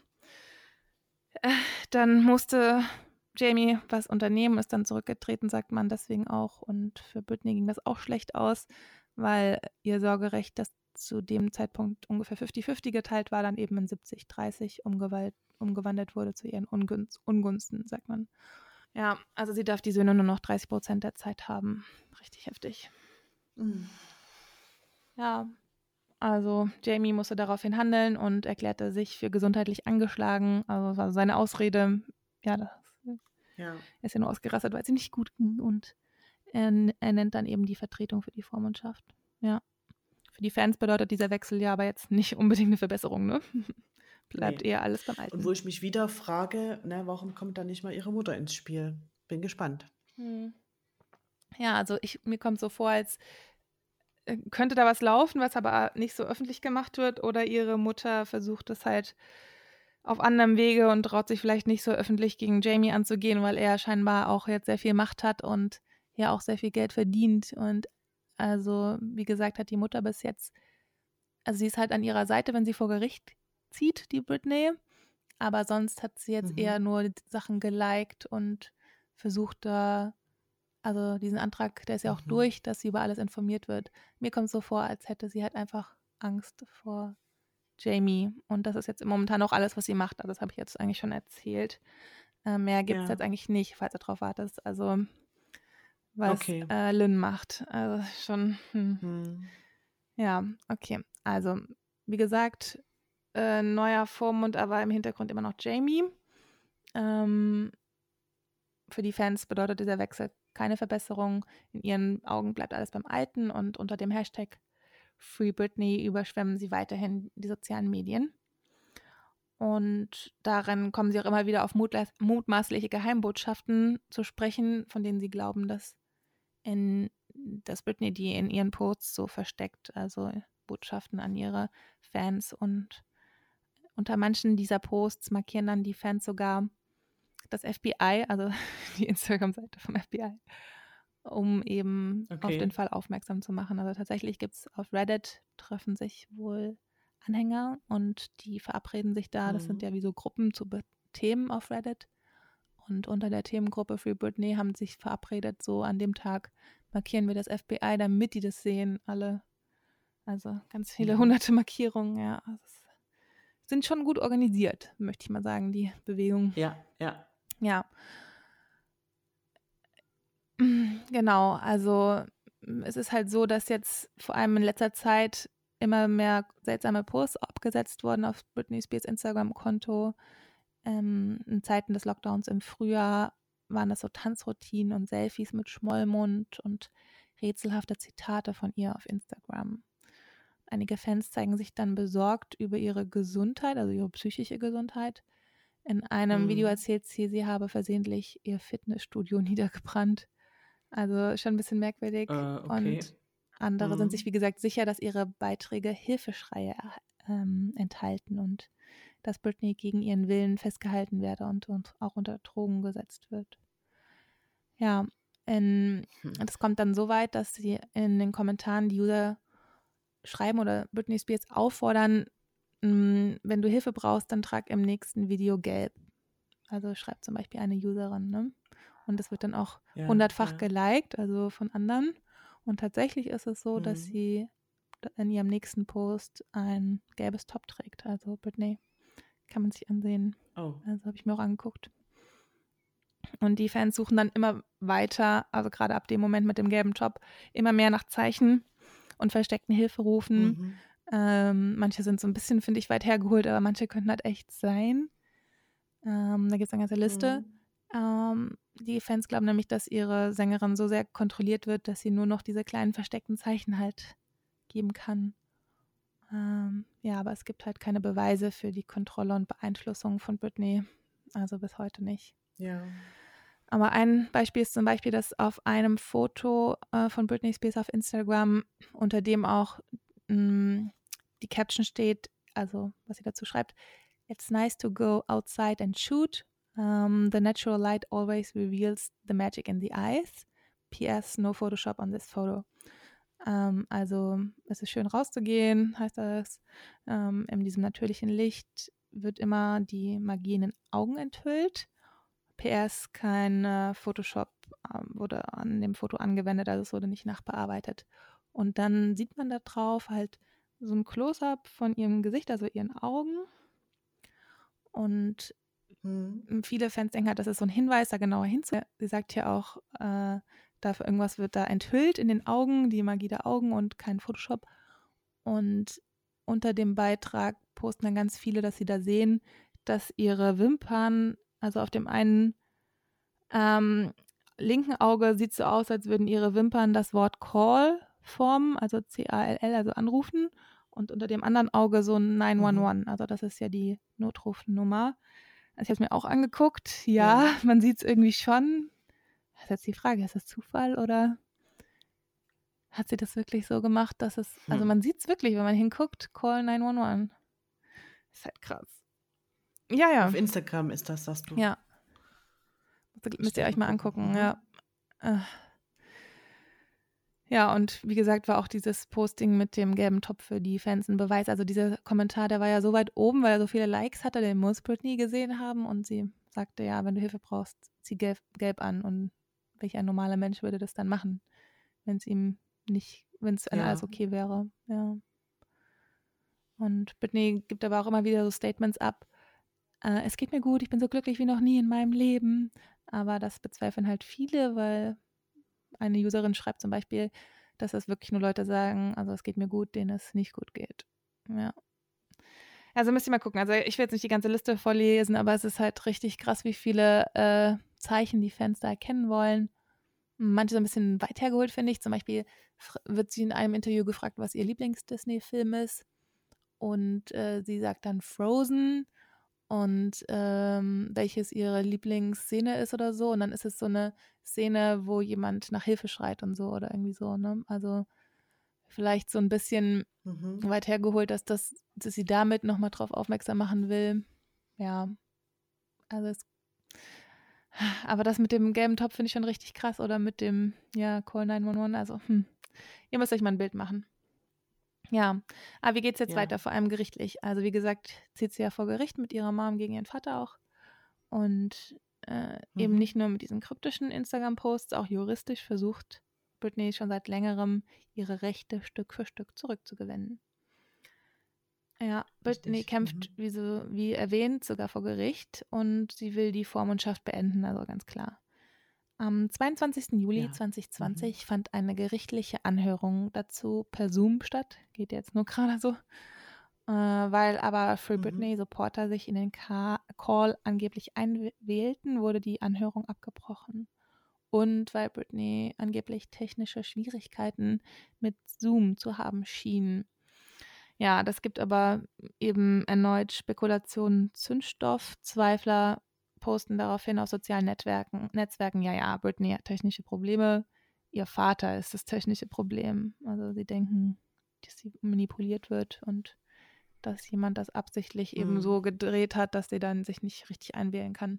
dann musste Jamie was unternehmen, ist dann zurückgetreten, sagt man deswegen auch. Und für Britney ging das auch schlecht aus, weil ihr Sorgerecht, das zu dem Zeitpunkt ungefähr 50-50 geteilt war, dann eben in 70-30 umgewandelt wurde zu ihren Ungunsten, sagt man. Ja, also sie darf die Söhne nur noch 30% der Zeit haben. Richtig heftig. Ja, also Jamie musste daraufhin handeln und erklärte sich für gesundheitlich angeschlagen. Also das war seine Ausrede. Ja, er ist ja nur ausgerastet, weil es ihm nicht gut ging. Und er nennt dann eben die Vertretung für die Vormundschaft. Ja. Für die Fans bedeutet dieser Wechsel ja aber jetzt nicht unbedingt eine Verbesserung, ne? Bleibt eher alles beim Alten. Und wo ich mich wieder frage, warum kommt da nicht mal ihre Mutter ins Spiel? Bin gespannt. Ja, also mir kommt so vor, als könnte da was laufen, was aber nicht so öffentlich gemacht wird, oder ihre Mutter versucht es halt auf anderem Wege und traut sich vielleicht nicht so öffentlich gegen Jamie anzugehen, weil er scheinbar auch jetzt sehr viel Macht hat und ja auch sehr viel Geld verdient. Und also, wie gesagt, hat die Mutter bis jetzt, also sie ist halt an ihrer Seite, wenn sie vor Gericht zieht, die Britney, aber sonst hat sie jetzt eher nur die Sachen geliked und versucht da, also diesen Antrag, der ist ja auch durch, dass sie über alles informiert wird. Mir kommt es so vor, als hätte sie halt einfach Angst vor Jamie. Und das ist jetzt momentan auch alles, was sie macht. Also das habe ich jetzt eigentlich schon erzählt. Mehr gibt es jetzt eigentlich nicht, falls du drauf wartest. Also was Lynn macht. Also schon, Ja, okay. Also, wie gesagt, neuer Vormund, aber im Hintergrund immer noch Jamie. Für die Fans bedeutet dieser Wechsel keine Verbesserung. In ihren Augen bleibt alles beim Alten und unter dem Hashtag Free Britney überschwemmen sie weiterhin die sozialen Medien. Und darin kommen sie auch immer wieder auf mutmaßliche Geheimbotschaften zu sprechen, von denen sie glauben, dass Britney die in ihren Posts so versteckt, also Botschaften an ihre Fans. Und unter manchen dieser Posts markieren dann die Fans sogar das FBI, also die Instagram-Seite vom FBI, um eben auf den Fall aufmerksam zu machen. Also tatsächlich gibt es auf Reddit, treffen sich wohl Anhänger und die verabreden sich da. Das sind ja wie so Gruppen zu Themen auf Reddit. Und unter der Themengruppe Free Britney haben sich verabredet, so an dem Tag markieren wir das FBI, damit die das sehen, alle. Also ganz viele hunderte Markierungen, ja. Also sind schon gut organisiert, möchte ich mal sagen, die Bewegungen. Ja. Genau, also es ist halt so, dass jetzt vor allem in letzter Zeit immer mehr seltsame Posts abgesetzt wurden auf Britney Spears Instagram-Konto. In Zeiten des Lockdowns im Frühjahr waren das so Tanzroutinen und Selfies mit Schmollmund und rätselhafte Zitate von ihr auf Instagram. Einige Fans zeigen sich dann besorgt über ihre Gesundheit, also ihre psychische Gesundheit. In einem Video erzählt sie habe versehentlich ihr Fitnessstudio niedergebrannt. Also schon ein bisschen merkwürdig. Und andere sind sich, wie gesagt, sicher, dass ihre Beiträge Hilfeschreie enthalten und dass Britney gegen ihren Willen festgehalten werde und auch unter Drogen gesetzt wird. Ja, das kommt dann so weit, dass sie in den Kommentaren die User schreiben oder Britney Spears auffordern, wenn du Hilfe brauchst, dann trag im nächsten Video gelb. Also schreibt zum Beispiel eine Userin, ne? Und das wird dann auch 100-fach geliked, also von anderen. Und tatsächlich ist es so, dass sie in ihrem nächsten Post ein gelbes Top trägt. Also Britney, kann man sich ansehen. Also habe ich mir auch angeguckt. Und die Fans suchen dann immer weiter, also gerade ab dem Moment mit dem gelben Top, immer mehr nach Zeichen und versteckten Hilferufen. Manche sind so ein bisschen, finde ich, weit hergeholt, aber manche könnten halt echt sein. Da gibt es eine ganze Liste. Die Fans glauben nämlich, dass ihre Sängerin so sehr kontrolliert wird, dass sie nur noch diese kleinen versteckten Zeichen halt geben kann. Ja, aber es gibt halt keine Beweise für die Kontrolle und Beeinflussung von Britney. Also bis heute nicht. Ja. Aber ein Beispiel ist zum Beispiel, dass auf einem Foto von Britney Spears auf Instagram, unter dem auch die Caption steht, also was sie dazu schreibt: It's nice to go outside and shoot. The natural light always reveals the magic in the eyes. P.S. No Photoshop on this photo. Also es ist schön rauszugehen, heißt das. In diesem natürlichen Licht wird immer die Magie in den Augen enthüllt. PS, kein Photoshop wurde an dem Foto angewendet, also es wurde nicht nachbearbeitet. Und dann sieht man da drauf halt so ein Close-up von ihrem Gesicht, also ihren Augen. Und viele Fans denken halt, das ist so ein Hinweis, da genauer hinzusehen. Sie sagt ja auch, dafür irgendwas wird da enthüllt in den Augen, die Magie der Augen und kein Photoshop. Und unter dem Beitrag posten dann ganz viele, dass sie da sehen, dass ihre Wimpern, also auf dem einen linken Auge sieht so aus, als würden ihre Wimpern das Wort Call formen, also C-A-L-L, also anrufen. Und unter dem anderen Auge so ein 911, also das ist ja die Notrufnummer. Also ich habe es mir auch angeguckt. Ja, man sieht es irgendwie schon. Das ist jetzt die Frage, ist das Zufall oder hat sie das wirklich so gemacht, dass es, also man sieht es wirklich, wenn man hinguckt, Call 911. Ist halt krass. Ja. Auf Instagram ist das, sagst du. Ja. Müsst ihr euch mal angucken, ja. Ja, und wie gesagt, war auch dieses Posting mit dem gelben Topf für die Fans ein Beweis. Also dieser Kommentar, der war ja so weit oben, weil er so viele Likes hatte, den muss Britney gesehen haben. Und sie sagte, ja, wenn du Hilfe brauchst, zieh gelb an. Und welch ein normaler Mensch würde das dann machen, wenn es ihm nicht, wenn es alles okay wäre. Ja. Und Britney gibt aber auch immer wieder so Statements ab. Es geht mir gut, ich bin so glücklich wie noch nie in meinem Leben. Aber das bezweifeln halt viele, weil eine Userin schreibt zum Beispiel, dass das wirklich nur Leute sagen, also es geht mir gut, denen es nicht gut geht. Ja. Also müsst ihr mal gucken. Also ich will jetzt nicht die ganze Liste vorlesen, aber es ist halt richtig krass, wie viele Zeichen die Fans da erkennen wollen. Manche so ein bisschen weit hergeholt, finde ich. Zum Beispiel wird sie in einem Interview gefragt, was ihr Lieblings-Disney-Film ist. Und sie sagt dann Frozen und welches ihre Lieblingsszene ist oder so. Und dann ist es so eine Szene, wo jemand nach Hilfe schreit und so oder irgendwie so. Ne? Also vielleicht so ein bisschen weit hergeholt, dass sie damit nochmal drauf aufmerksam machen will. Ja, also aber das mit dem gelben Topf finde ich schon richtig krass. Oder mit dem, ja, Call 911. Also, ihr müsst euch mal ein Bild machen. Ja, aber wie geht es jetzt weiter, vor allem gerichtlich? Also wie gesagt, zieht sie ja vor Gericht mit ihrer Mom gegen ihren Vater auch. Und eben nicht nur mit diesen kryptischen Instagram-Posts, auch juristisch versucht Britney schon seit längerem, ihre Rechte Stück für Stück zurückzugewinnen. Ja, Britney kämpft, wie erwähnt, sogar vor Gericht und sie will die Vormundschaft beenden, also ganz klar. Am 22. Juli 2020 fand eine gerichtliche Anhörung dazu per Zoom statt. Geht jetzt nur gerade so. Weil aber Free Britney-Supporter sich in den Call angeblich einwählten, wurde die Anhörung abgebrochen. Und weil Britney angeblich technische Schwierigkeiten mit Zoom zu haben schien. Ja, das gibt aber eben erneut Spekulationen, Zündstoff. Zweifler posten daraufhin auf sozialen Netzwerken, ja, Britney hat technische Probleme, ihr Vater ist das technische Problem. Also sie denken, dass sie manipuliert wird und dass jemand das absichtlich eben so gedreht hat, dass sie dann sich nicht richtig einwählen kann.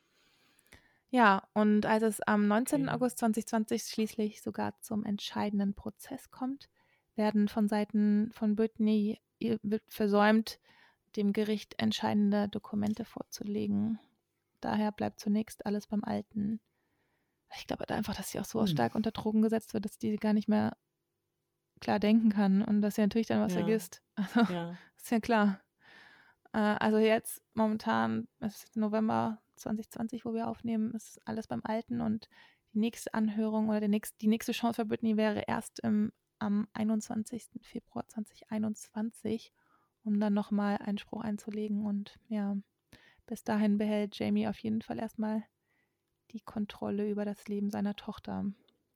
Ja, und als es am 19. August 2020 schließlich sogar zum entscheidenden Prozess kommt, werden von Seiten von Britney wird versäumt, dem Gericht entscheidende Dokumente vorzulegen. Daher bleibt zunächst alles beim Alten. Ich glaube einfach, dass sie auch so stark unter Drogen gesetzt wird, dass die gar nicht mehr klar denken kann und dass sie natürlich dann was vergisst. Also, ist ja klar. Also jetzt momentan, es ist November 2020, wo wir aufnehmen, ist alles beim Alten und die nächste Anhörung oder die nächste Chance für Britney wäre erst am 21. Februar 2021, um dann nochmal Einspruch einzulegen. Und ja, bis dahin behält Jamie auf jeden Fall erstmal die Kontrolle über das Leben seiner Tochter.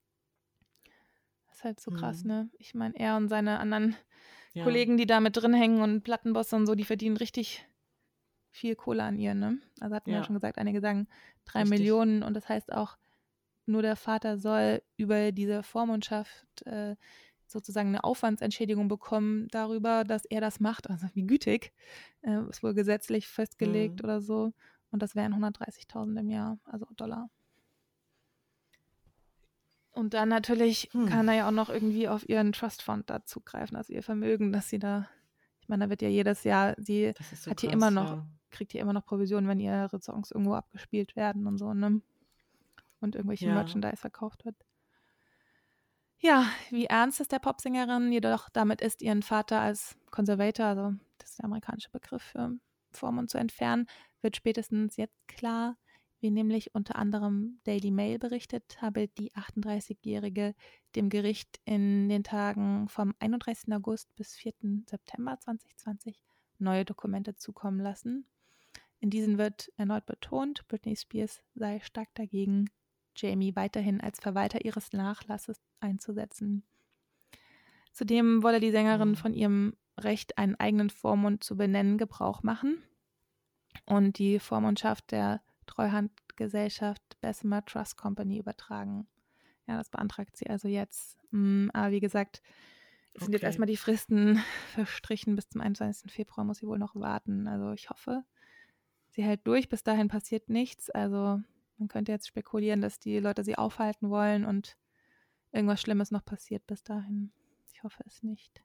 Das ist halt so krass, ne? Ich meine, er und seine anderen Kollegen, die da mit drin hängen und Plattenbosse und so, die verdienen richtig viel Kohle an ihr, ne? Also hatten wir ja schon gesagt, einige sagen 3 Millionen und das heißt auch, nur der Vater soll über diese Vormundschaft sozusagen eine Aufwandsentschädigung bekommen darüber, dass er das macht. Also wie gütig. Ist wohl gesetzlich festgelegt oder so. Und das wären 130.000 im Jahr, also Dollar. Und dann natürlich kann er ja auch noch irgendwie auf ihren Trustfund da zugreifen, also ihr Vermögen, dass sie da, ich meine, da wird ja jedes Jahr, sie Das ist so hat hier krass, immer noch, ja. kriegt hier immer noch Provision, wenn ihre Songs irgendwo abgespielt werden und so, ne? Und irgendwelche Ja. Merchandise verkauft wird. Ja, wie ernst ist der Popsängerin, jedoch damit ist, ihren Vater als Conservator, also das ist der amerikanische Begriff für Vormund zu entfernen, wird spätestens jetzt klar, wie nämlich unter anderem Daily Mail berichtet, habe die 38-Jährige dem Gericht in den Tagen vom 31. August bis 4. September 2020 neue Dokumente zukommen lassen. In diesen wird erneut betont, Britney Spears sei stark dagegen, Jamie weiterhin als Verwalter ihres Nachlasses einzusetzen. Zudem wolle die Sängerin von ihrem Recht, einen eigenen Vormund zu benennen, Gebrauch machen und die Vormundschaft der Treuhandgesellschaft Bessemer Trust Company übertragen. Ja, das beantragt sie also jetzt. Aber wie gesagt, es sind jetzt erstmal die Fristen verstrichen. Bis zum 21. Februar muss sie wohl noch warten. Also ich hoffe, sie hält durch. Bis dahin passiert nichts. Also man könnte jetzt spekulieren, dass die Leute sie aufhalten wollen und irgendwas Schlimmes noch passiert bis dahin. Ich hoffe es nicht.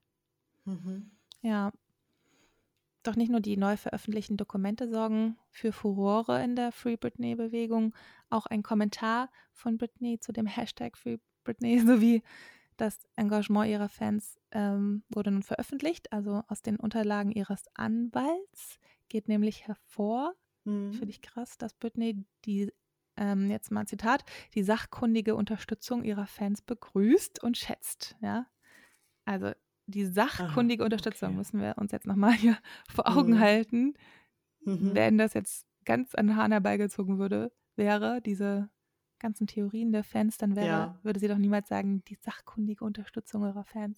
Ja. Doch nicht nur die neu veröffentlichten Dokumente sorgen für Furore in der Free Britney-Bewegung, auch ein Kommentar von Britney zu dem Hashtag Free Britney sowie das Engagement ihrer Fans wurde nun veröffentlicht. Also aus den Unterlagen ihres Anwalts geht nämlich hervor, finde ich krass, dass Britney die, jetzt mal ein Zitat, die sachkundige Unterstützung ihrer Fans begrüßt und schätzt. Ja, also die sachkundige Unterstützung müssen wir uns jetzt nochmal hier vor Augen halten. Wenn das jetzt ganz an den Haaren herbeigezogen wäre, diese ganzen Theorien der Fans, dann würde sie doch niemals sagen, die sachkundige Unterstützung ihrer Fans.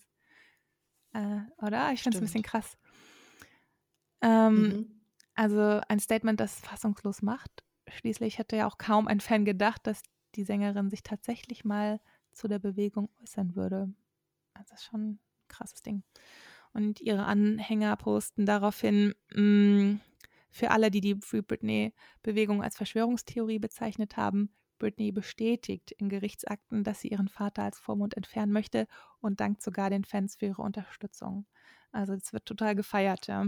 Oder? Ich finde es ein bisschen krass. Also ein Statement, das fassungslos macht. Schließlich hätte ja auch kaum ein Fan gedacht, dass die Sängerin sich tatsächlich mal zu der Bewegung äußern würde. Also das ist schon ein krasses Ding. Und ihre Anhänger posten daraufhin, für alle, die die Free Britney-Bewegung als Verschwörungstheorie bezeichnet haben, Britney bestätigt in Gerichtsakten, dass sie ihren Vater als Vormund entfernen möchte und dankt sogar den Fans für ihre Unterstützung. Also es wird total gefeiert, ja.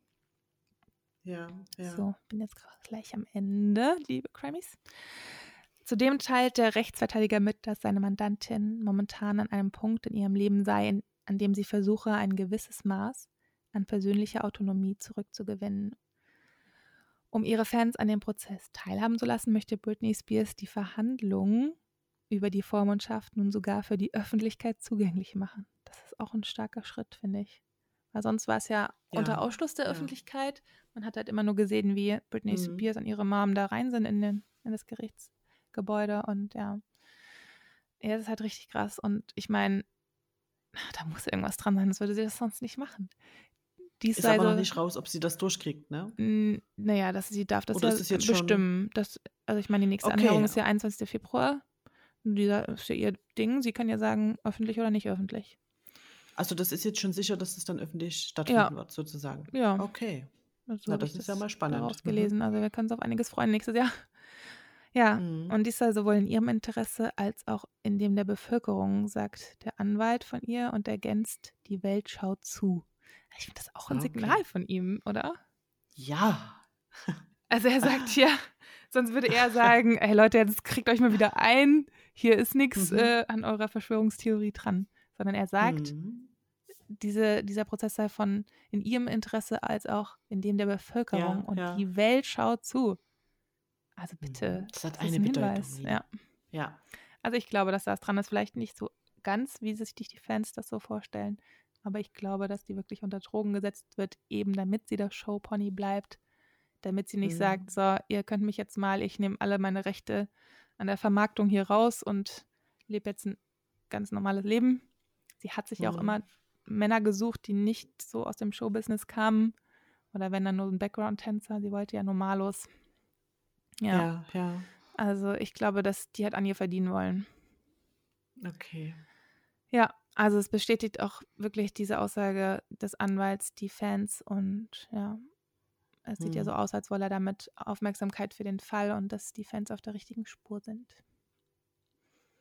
Ja. So, bin jetzt gleich am Ende, liebe Crimies. Zudem teilt der Rechtsverteidiger mit, dass seine Mandantin momentan an einem Punkt in ihrem Leben sei, an dem sie versuche, ein gewisses Maß an persönlicher Autonomie zurückzugewinnen. Um ihre Fans an dem Prozess teilhaben zu lassen, möchte Britney Spears die Verhandlungen über die Vormundschaft nun sogar für die Öffentlichkeit zugänglich machen. Das ist auch ein starker Schritt, finde ich. Weil sonst war es ja unter Ausschluss der Öffentlichkeit. Man hat halt immer nur gesehen, wie Britney Spears und ihre Mom da rein sind in das Gerichtsgebäude. Und ja, das ist halt richtig krass. Und ich meine, da muss irgendwas dran sein, sonst würde sie das sonst nicht machen. Ist aber noch nicht raus, ob sie das durchkriegt, ne? Naja, sie darf das Oder ja ist es jetzt bestimmen. Also ich meine, die nächste Anhörung ist ja 21. Februar. Dieser ist ja ihr Ding. Sie kann ja sagen, öffentlich oder nicht öffentlich. Also das ist jetzt schon sicher, dass es dann öffentlich stattfinden wird, sozusagen. Ja. Okay. Also das ist ja mal spannend. Daraus gelesen. Also wir können uns auf einiges freuen nächstes Jahr. Ja, und dies sei sowohl in ihrem Interesse als auch in dem der Bevölkerung, sagt der Anwalt von ihr und ergänzt, die Welt schaut zu. Ich finde das auch ein Signal von ihm, oder? Ja. Also er sagt hier, sonst würde er sagen, ey Leute, jetzt kriegt euch mal wieder ein, hier ist nichts an eurer Verschwörungstheorie dran. Sondern er sagt, dieser Prozess sei von in ihrem Interesse als auch in dem der Bevölkerung und die Welt schaut zu. Also bitte, das hat das ist eine ein Bedeutung. Hinweis. Ja. Also ich glaube, dass das dran ist, vielleicht nicht so ganz, wie sich die Fans das so vorstellen, aber ich glaube, dass die wirklich unter Drogen gesetzt wird, eben damit sie das Showpony bleibt, damit sie nicht sagt, so, ihr könnt mich jetzt mal, ich nehme alle meine Rechte an der Vermarktung hier raus und lebe jetzt ein ganz normales Leben. Sie hat sich ja auch immer Männer gesucht, die nicht so aus dem Showbusiness kamen oder wenn dann nur ein Background-Tänzer, sie wollte ja normalos. Ja. Also ich glaube, dass die halt an ihr verdienen wollen. Okay. Ja, also es bestätigt auch wirklich diese Aussage des Anwalts, die Fans und ja, es sieht ja so aus, als wolle er damit Aufmerksamkeit für den Fall und dass die Fans auf der richtigen Spur sind.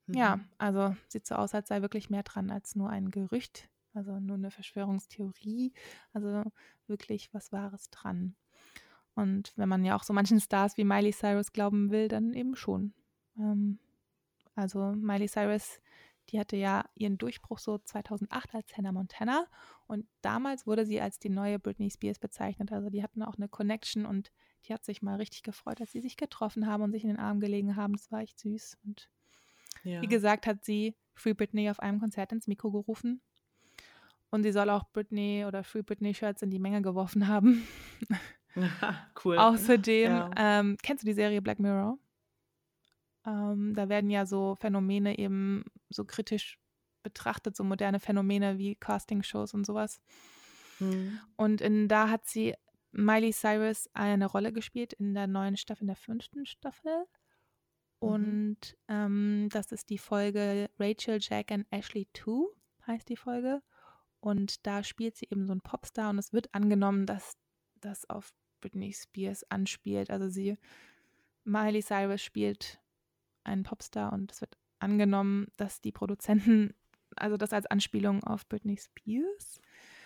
Ja, also sieht so aus, als sei wirklich mehr dran als nur ein Gerücht, also nur eine Verschwörungstheorie, also wirklich was Wahres dran. Und wenn man ja auch so manchen Stars wie Miley Cyrus glauben will, dann eben schon. Also Miley Cyrus, die hatte ja ihren Durchbruch so 2008 als Hannah Montana und damals wurde sie als die neue Britney Spears bezeichnet. Also die hatten auch eine Connection und die hat sich mal richtig gefreut, als sie sich getroffen haben und sich in den Arm gelegen haben. Das war echt süß. Und wie gesagt, hat sie Free Britney auf einem Konzert ins Mikro gerufen. Und sie soll auch Britney oder Free Britney Shirts in die Menge geworfen haben. Cool. Außerdem, kennst du die Serie Black Mirror? Da werden ja so Phänomene eben so kritisch betrachtet, so moderne Phänomene wie Castingshows und sowas. Und da hat sie Miley Cyrus eine Rolle gespielt in der neuen Staffel, in der 5. Staffel. Und das ist die Folge Rachel, Jack and Ashley 2, heißt die Folge. Und da spielt sie eben so einen Popstar und es wird angenommen, dass das auf Britney Spears anspielt. Also Miley Cyrus spielt einen Popstar und es wird angenommen, dass die Produzenten, also das als Anspielung auf Britney Spears,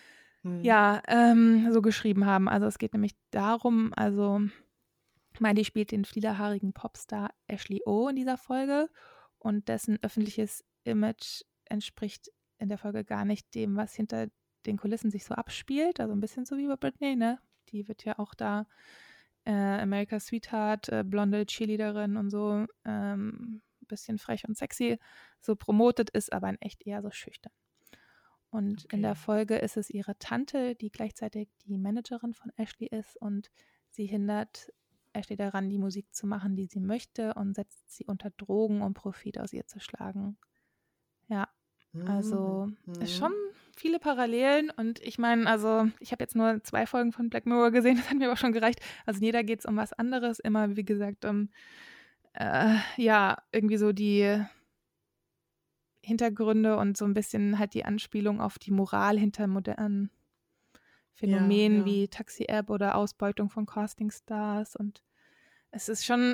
so geschrieben haben. Also es geht nämlich darum, also Miley spielt den fliederhaarigen Popstar Ashley O in dieser Folge und dessen öffentliches Image entspricht in der Folge gar nicht dem, was hinter den Kulissen sich so abspielt. Also ein bisschen so wie bei Britney, ne? Die wird ja auch da America's Sweetheart, blonde Cheerleaderin und so, bisschen frech und sexy, so promotet ist, aber in echt eher so schüchtern. Und in der Folge ist es ihre Tante, die gleichzeitig die Managerin von Ashley ist und sie hindert Ashley daran, die Musik zu machen, die sie möchte und setzt sie unter Drogen, um Profit aus ihr zu schlagen. Ja, also ist schon viele Parallelen und ich meine, also ich habe jetzt nur 2 Folgen von Black Mirror gesehen, das hat mir aber schon gereicht. Also in jeder geht es um was anderes, immer wie gesagt irgendwie so die Hintergründe und so ein bisschen halt die Anspielung auf die Moral hinter modernen Phänomenen wie Taxi-App oder Ausbeutung von Casting-Stars und es ist schon,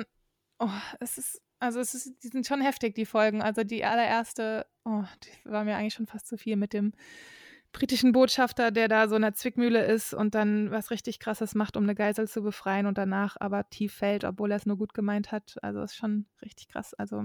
die sind schon heftig, die Folgen. Also die allererste, die war mir eigentlich schon fast zu viel mit dem britischen Botschafter, der da so in einer Zwickmühle ist und dann was richtig Krasses macht, um eine Geisel zu befreien und danach aber tief fällt, obwohl er es nur gut gemeint hat. Also ist schon richtig krass. Also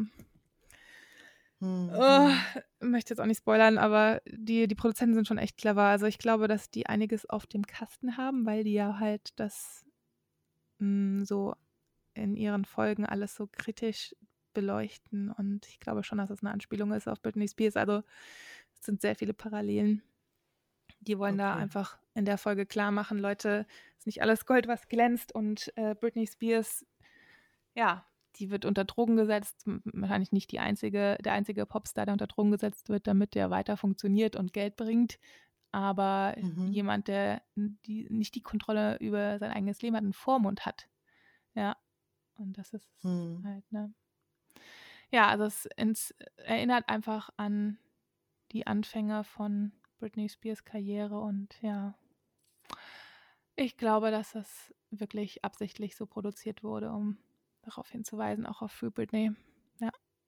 möchte jetzt auch nicht spoilern, aber die Produzenten sind schon echt clever. Also ich glaube, dass die einiges auf dem Kasten haben, weil die ja halt das so in ihren Folgen alles so kritisch beleuchten und ich glaube schon, dass es eine Anspielung ist auf Britney Spears. Also es sind sehr viele Parallelen. Die wollen da einfach in der Folge klar machen, Leute, es ist nicht alles Gold, was glänzt und Britney Spears, ja, die wird unter Drogen gesetzt, wahrscheinlich nicht der einzige Popstar, der unter Drogen gesetzt wird, damit der weiter funktioniert und Geld bringt, aber jemand, der nicht die Kontrolle über sein eigenes Leben hat, einen Vormund hat. Ja, und das ist halt, ne? Ja, also es erinnert einfach an die Anfänge von Britney Spears Karriere und ja, ich glaube, dass das wirklich absichtlich so produziert wurde, um darauf hinzuweisen, auch auf Free Britney. Ja.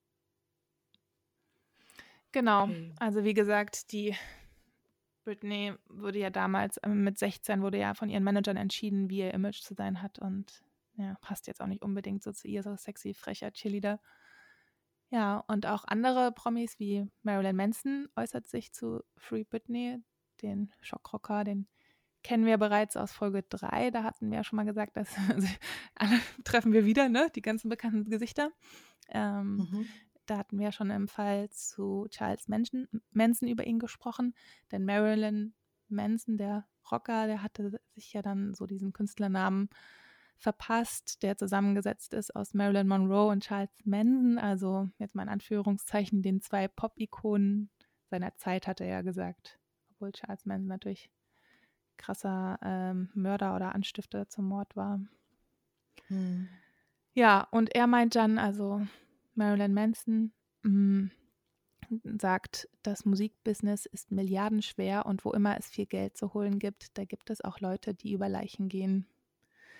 Genau, also wie gesagt, die Britney wurde ja damals mit 16 wurde ja von ihren Managern entschieden, wie ihr Image zu sein hat und ja, passt jetzt auch nicht unbedingt so zu ihr, so sexy, frecher Cheerleader. Ja, und auch andere Promis wie Marilyn Manson äußert sich zu Free Britney, den Schockrocker, den kennen wir bereits aus Folge 3. Da hatten wir ja schon mal gesagt, dass alle treffen wir wieder, ne? Die ganzen bekannten Gesichter. Da hatten wir ja schon im Fall zu Charles Manson über ihn gesprochen, denn Marilyn Manson, der Rocker, der hatte sich ja dann so diesen Künstlernamen verpasst, der zusammengesetzt ist aus Marilyn Monroe und Charles Manson, also jetzt mal in Anführungszeichen den 2 Pop-Ikonen seiner Zeit, hat er ja gesagt, obwohl Charles Manson natürlich krasser Mörder oder Anstifter zum Mord war. Ja, und er meint dann, also Marilyn Manson sagt, das Musikbusiness ist milliardenschwer und wo immer es viel Geld zu holen gibt, da gibt es auch Leute, die über Leichen gehen.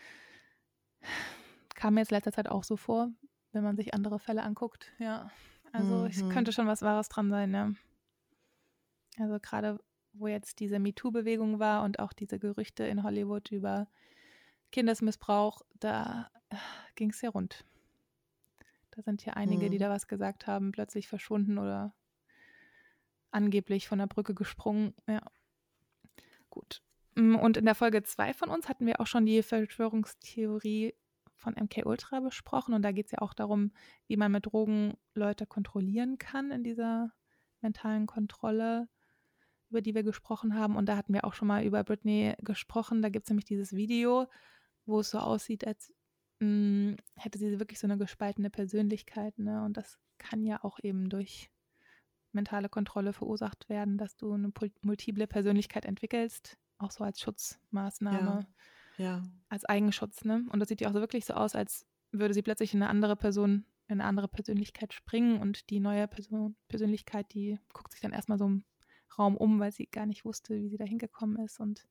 Kam mir jetzt letzter Zeit auch so vor, wenn man sich andere Fälle anguckt. Ja, Also es könnte schon was Wahres dran sein, ne? Also gerade wo jetzt diese MeToo-Bewegung war und auch diese Gerüchte in Hollywood über Kindesmissbrauch, da ging es ja rund. Da sind ja einige, die da was gesagt haben, plötzlich verschwunden oder angeblich von der Brücke gesprungen. Ja, gut. Und in der Folge 2 von uns hatten wir auch schon die Verschwörungstheorie von MK Ultra besprochen. Und da geht es ja auch darum, wie man mit Drogen Leute kontrollieren kann in dieser mentalen Kontrolle, über die wir gesprochen haben. Und da hatten wir auch schon mal über Britney gesprochen. Da gibt es nämlich dieses Video, wo es so aussieht, als hätte sie wirklich so eine gespaltene Persönlichkeit. Ne? Und das kann ja auch eben durch mentale Kontrolle verursacht werden, dass du eine multiple Persönlichkeit entwickelst, auch so als Schutzmaßnahme, als Eigenschutz. Ne? Und das sieht ja auch so wirklich so aus, als würde sie plötzlich in eine andere Person, in eine andere Persönlichkeit springen und die neue Persönlichkeit, die guckt sich dann erstmal so im Raum um, weil sie gar nicht wusste, wie sie da hingekommen ist. Und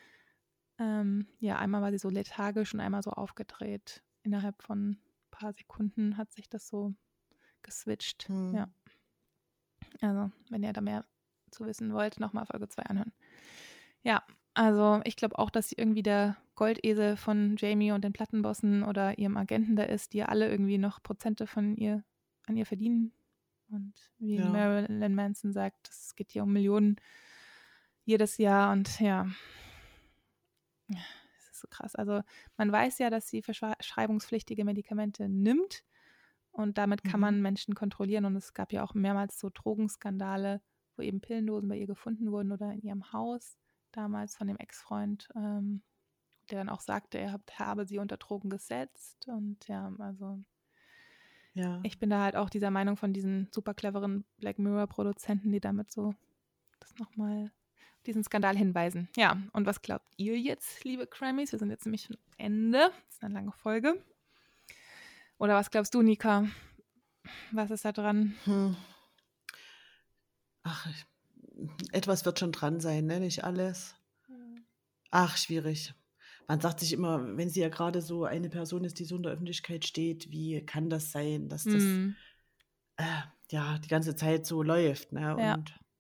einmal war sie so lethargisch und einmal so aufgedreht. Innerhalb von ein paar Sekunden hat sich das so geswitcht. Ja. Also, wenn ihr da mehr zu wissen wollt, nochmal Folge 2 anhören. Ja, also ich glaube auch, dass sie irgendwie der Goldesel von Jamie und den Plattenbossen oder ihrem Agenten da ist, die ja alle irgendwie noch Prozente an ihr verdienen. Und wie Marilyn Manson sagt, es geht hier um Millionen jedes Jahr und ja, das ist so krass. Also man weiß ja, dass sie verschreibungspflichtige Medikamente nimmt und damit kann man Menschen kontrollieren und es gab ja auch mehrmals so Drogenskandale, wo eben Pillendosen bei ihr gefunden wurden oder in ihrem Haus, damals von dem Ex-Freund, der dann auch sagte, er habe sie unter Drogen gesetzt und ja, also ich bin da halt auch dieser Meinung von diesen super cleveren Black Mirror-Produzenten, die damit so das nochmal diesen Skandal hinweisen. Ja, und was glaubt ihr jetzt, liebe Crammys? Wir sind jetzt nämlich schon am Ende. Das ist eine lange Folge. Oder was glaubst du, Nika? Was ist da dran? Ach, etwas wird schon dran sein, ne? Nicht alles. Ach, schwierig. Man sagt sich immer, wenn sie ja gerade so eine Person ist, die so in der Öffentlichkeit steht, wie kann das sein, dass das die ganze Zeit so läuft, ne? Ja.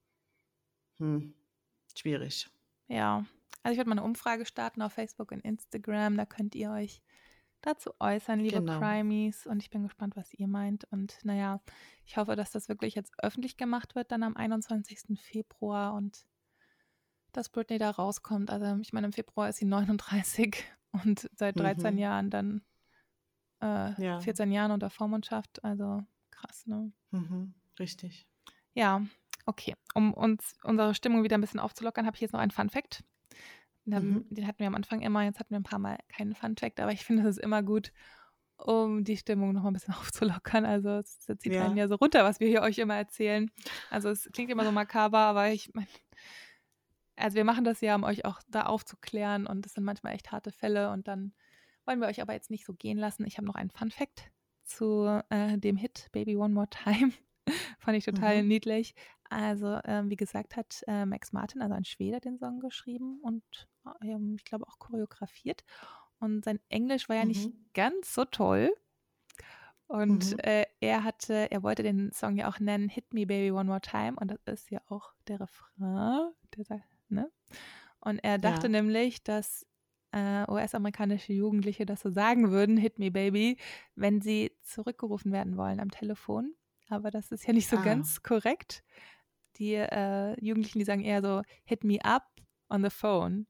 Und schwierig. Ja, also ich werde mal eine Umfrage starten auf Facebook und Instagram, da könnt ihr euch dazu äußern, liebe Crimies, und ich bin gespannt, was ihr meint und naja, ich hoffe, dass das wirklich jetzt öffentlich gemacht wird, dann am 21. Februar und dass Britney da rauskommt. Also ich meine, im Februar ist sie 39 und seit 13 Jahren dann 14 Jahren unter Vormundschaft, also krass, ne? Richtig. Ja, okay. Um uns unsere Stimmung wieder ein bisschen aufzulockern, habe ich jetzt noch einen Fun-Fact. Den hatten wir am Anfang immer, jetzt hatten wir ein paar Mal keinen Fun-Fact, aber ich finde, es ist immer gut, um die Stimmung noch mal ein bisschen aufzulockern. Also es zieht einen ja so runter, was wir hier euch immer erzählen. Also es klingt immer so makaber, aber ich meine, also wir machen das ja, um euch auch da aufzuklären und es sind manchmal echt harte Fälle und dann wollen wir euch aber jetzt nicht so gehen lassen. Ich habe noch einen Fun-Fact zu dem Hit Baby One More Time. Fand ich total niedlich. Also, wie gesagt, hat Max Martin, also ein Schwede, den Song geschrieben und ich glaube auch choreografiert. Und sein Englisch war ja nicht ganz so toll. Und er wollte den Song ja auch nennen Hit Me Baby One More Time. Und das ist ja auch der Refrain. Ne? Und er dachte nämlich, dass US-amerikanische Jugendliche das so sagen würden, Hit Me Baby, wenn sie zurückgerufen werden wollen am Telefon. Aber das ist ja nicht so ganz korrekt. Die Jugendlichen, die sagen eher so, hit me up on the phone.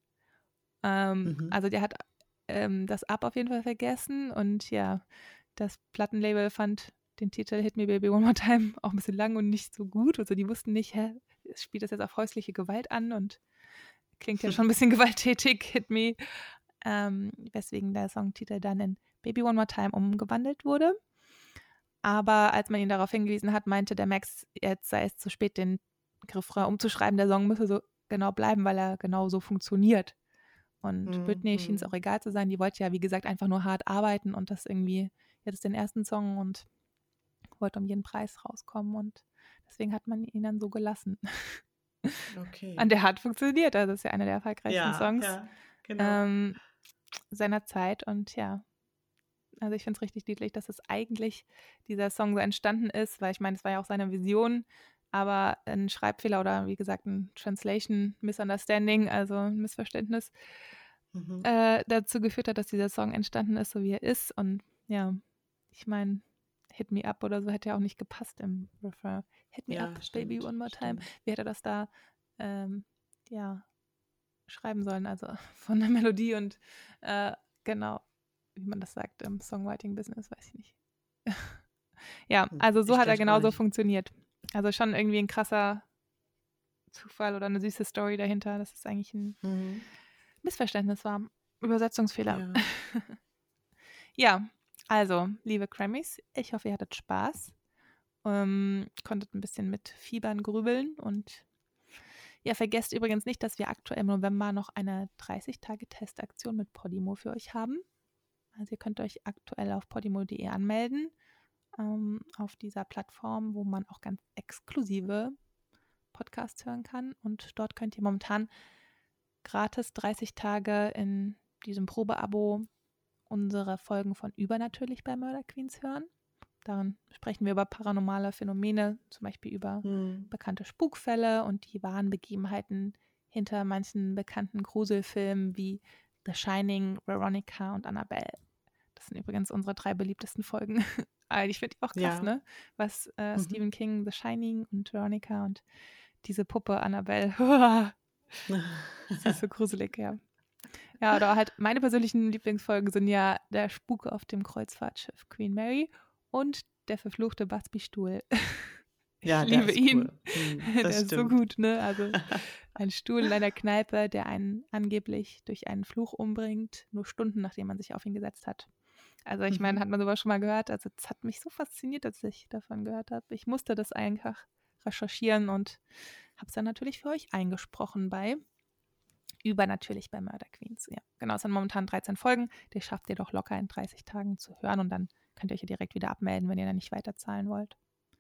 Also der hat das Up auf jeden Fall vergessen und ja, das Plattenlabel fand den Titel Hit Me Baby One More Time auch ein bisschen lang und nicht so gut. Also die wussten nicht, spielt das jetzt auf häusliche Gewalt an und klingt ja schon ein bisschen gewalttätig, Hit Me. Weswegen der Songtitel dann in Baby One More Time umgewandelt wurde. Aber als man ihn darauf hingewiesen hat, meinte der Max, jetzt sei es zu spät, den Refrain umzuschreiben. Der Song müsse so genau bleiben, weil er genau so funktioniert. Und Britney schien es auch egal zu sein. Die wollte ja, wie gesagt, einfach nur hart arbeiten und das irgendwie, jetzt den ersten Song und wollte um jeden Preis rauskommen. Und deswegen hat man ihn dann so gelassen. Okay. Und der hat funktioniert. Also das ist ja einer der erfolgreichsten Songs genau. seiner Zeit. Und ja, Also ich finde es richtig niedlich, dass es eigentlich dieser Song so entstanden ist, weil ich meine, es war ja auch seine Vision, aber ein Schreibfehler oder wie gesagt ein Translation Misunderstanding, also ein Missverständnis, dazu geführt hat, dass dieser Song entstanden ist, so wie er ist. Und ja, ich meine, Hit Me Up oder so hätte ja auch nicht gepasst im Refrain. Hit Me Ja, Up, Baby, stimmt, One More Time. stimmt. Wie hätte das da ja, schreiben sollen? Also von der Melodie und genau, wie man das sagt im Songwriting-Business, weiß ich nicht. Ja, also so Ich hat er gleich gar genauso nicht. funktioniert. Also schon irgendwie ein krasser Zufall oder eine süße Story dahinter, dass es eigentlich ein Mhm. Missverständnis war. Übersetzungsfehler. Ja. Ja, also, liebe Grammys, ich hoffe, ihr hattet Spaß, konntet ein bisschen mit Fiebern grübeln und ja, vergesst übrigens nicht, dass wir aktuell im November noch eine 30-Tage-Testaktion mit Podimo für euch haben. Also ihr könnt euch aktuell auf podimo.de anmelden, auf dieser Plattform, wo man auch ganz exklusive Podcasts hören kann. Und dort könnt ihr momentan gratis 30 Tage in diesem Probeabo unsere Folgen von Übernatürlich bei Murder Queens hören. Darin sprechen wir über paranormale Phänomene, zum Beispiel über bekannte Spukfälle und die wahren Begebenheiten hinter manchen bekannten Gruselfilmen wie The Shining, Veronica und Annabelle. Das sind übrigens unsere 3 beliebtesten Folgen. Ich finde die auch krass, Ja. ne? Was Mhm. Stephen King, The Shining und Veronica und diese Puppe Annabelle. Sie ist so gruselig, ja. Ja, oder halt meine persönlichen Lieblingsfolgen sind ja der Spuk auf dem Kreuzfahrtschiff Queen Mary und der verfluchte Busby-Stuhl. Ich Ja, der liebe ist ihn. cool. Der Das ist so stimmt. gut, ne? Also ein Stuhl in einer Kneipe, der einen angeblich durch einen Fluch umbringt, nur Stunden nachdem man sich auf ihn gesetzt hat. Also ich meine, hat man sowas schon mal gehört? Also es hat mich so fasziniert, dass ich davon gehört habe. Ich musste das einfach recherchieren und habe es dann natürlich für euch eingesprochen bei Übernatürlich bei Murder Queens. Ja, genau, es sind momentan 13 Folgen. Die schafft ihr doch locker in 30 Tagen zu hören und dann könnt ihr euch ja direkt wieder abmelden, wenn ihr dann nicht weiterzahlen wollt.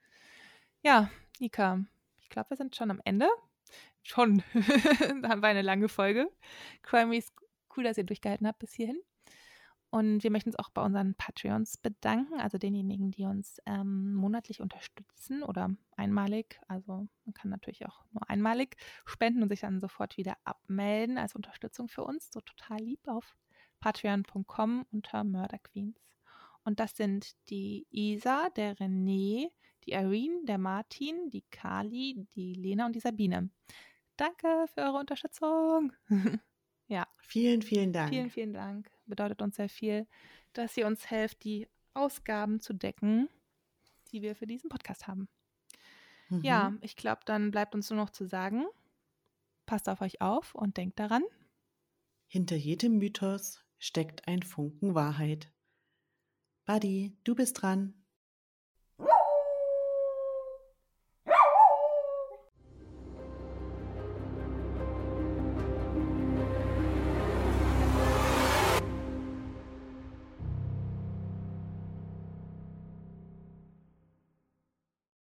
Ja, Nika, ich glaube, wir sind schon am Ende. Schon. Da haben wir eine lange Folge. Crimeys, cool, dass ihr durchgehalten habt bis hierhin. Und wir möchten uns auch bei unseren Patreons bedanken, also denjenigen, die uns monatlich unterstützen oder einmalig. Also man kann natürlich auch nur einmalig spenden und sich dann sofort wieder abmelden als Unterstützung für uns. So total lieb auf patreon.com unter Murder Queens. Und das sind die Isa, der René, die Irene, der Martin, die Kali, die Lena und die Sabine. Danke für eure Unterstützung. Ja. Vielen, vielen Vielen, Dank. vielen Dank. Bedeutet uns sehr viel, dass ihr uns helft, die Ausgaben zu decken, die wir für diesen Podcast haben. Ja, ich glaube, dann bleibt uns nur noch zu sagen, passt auf euch auf und denkt daran. Hinter jedem Mythos steckt ein Funken Wahrheit. Buddy, du bist dran.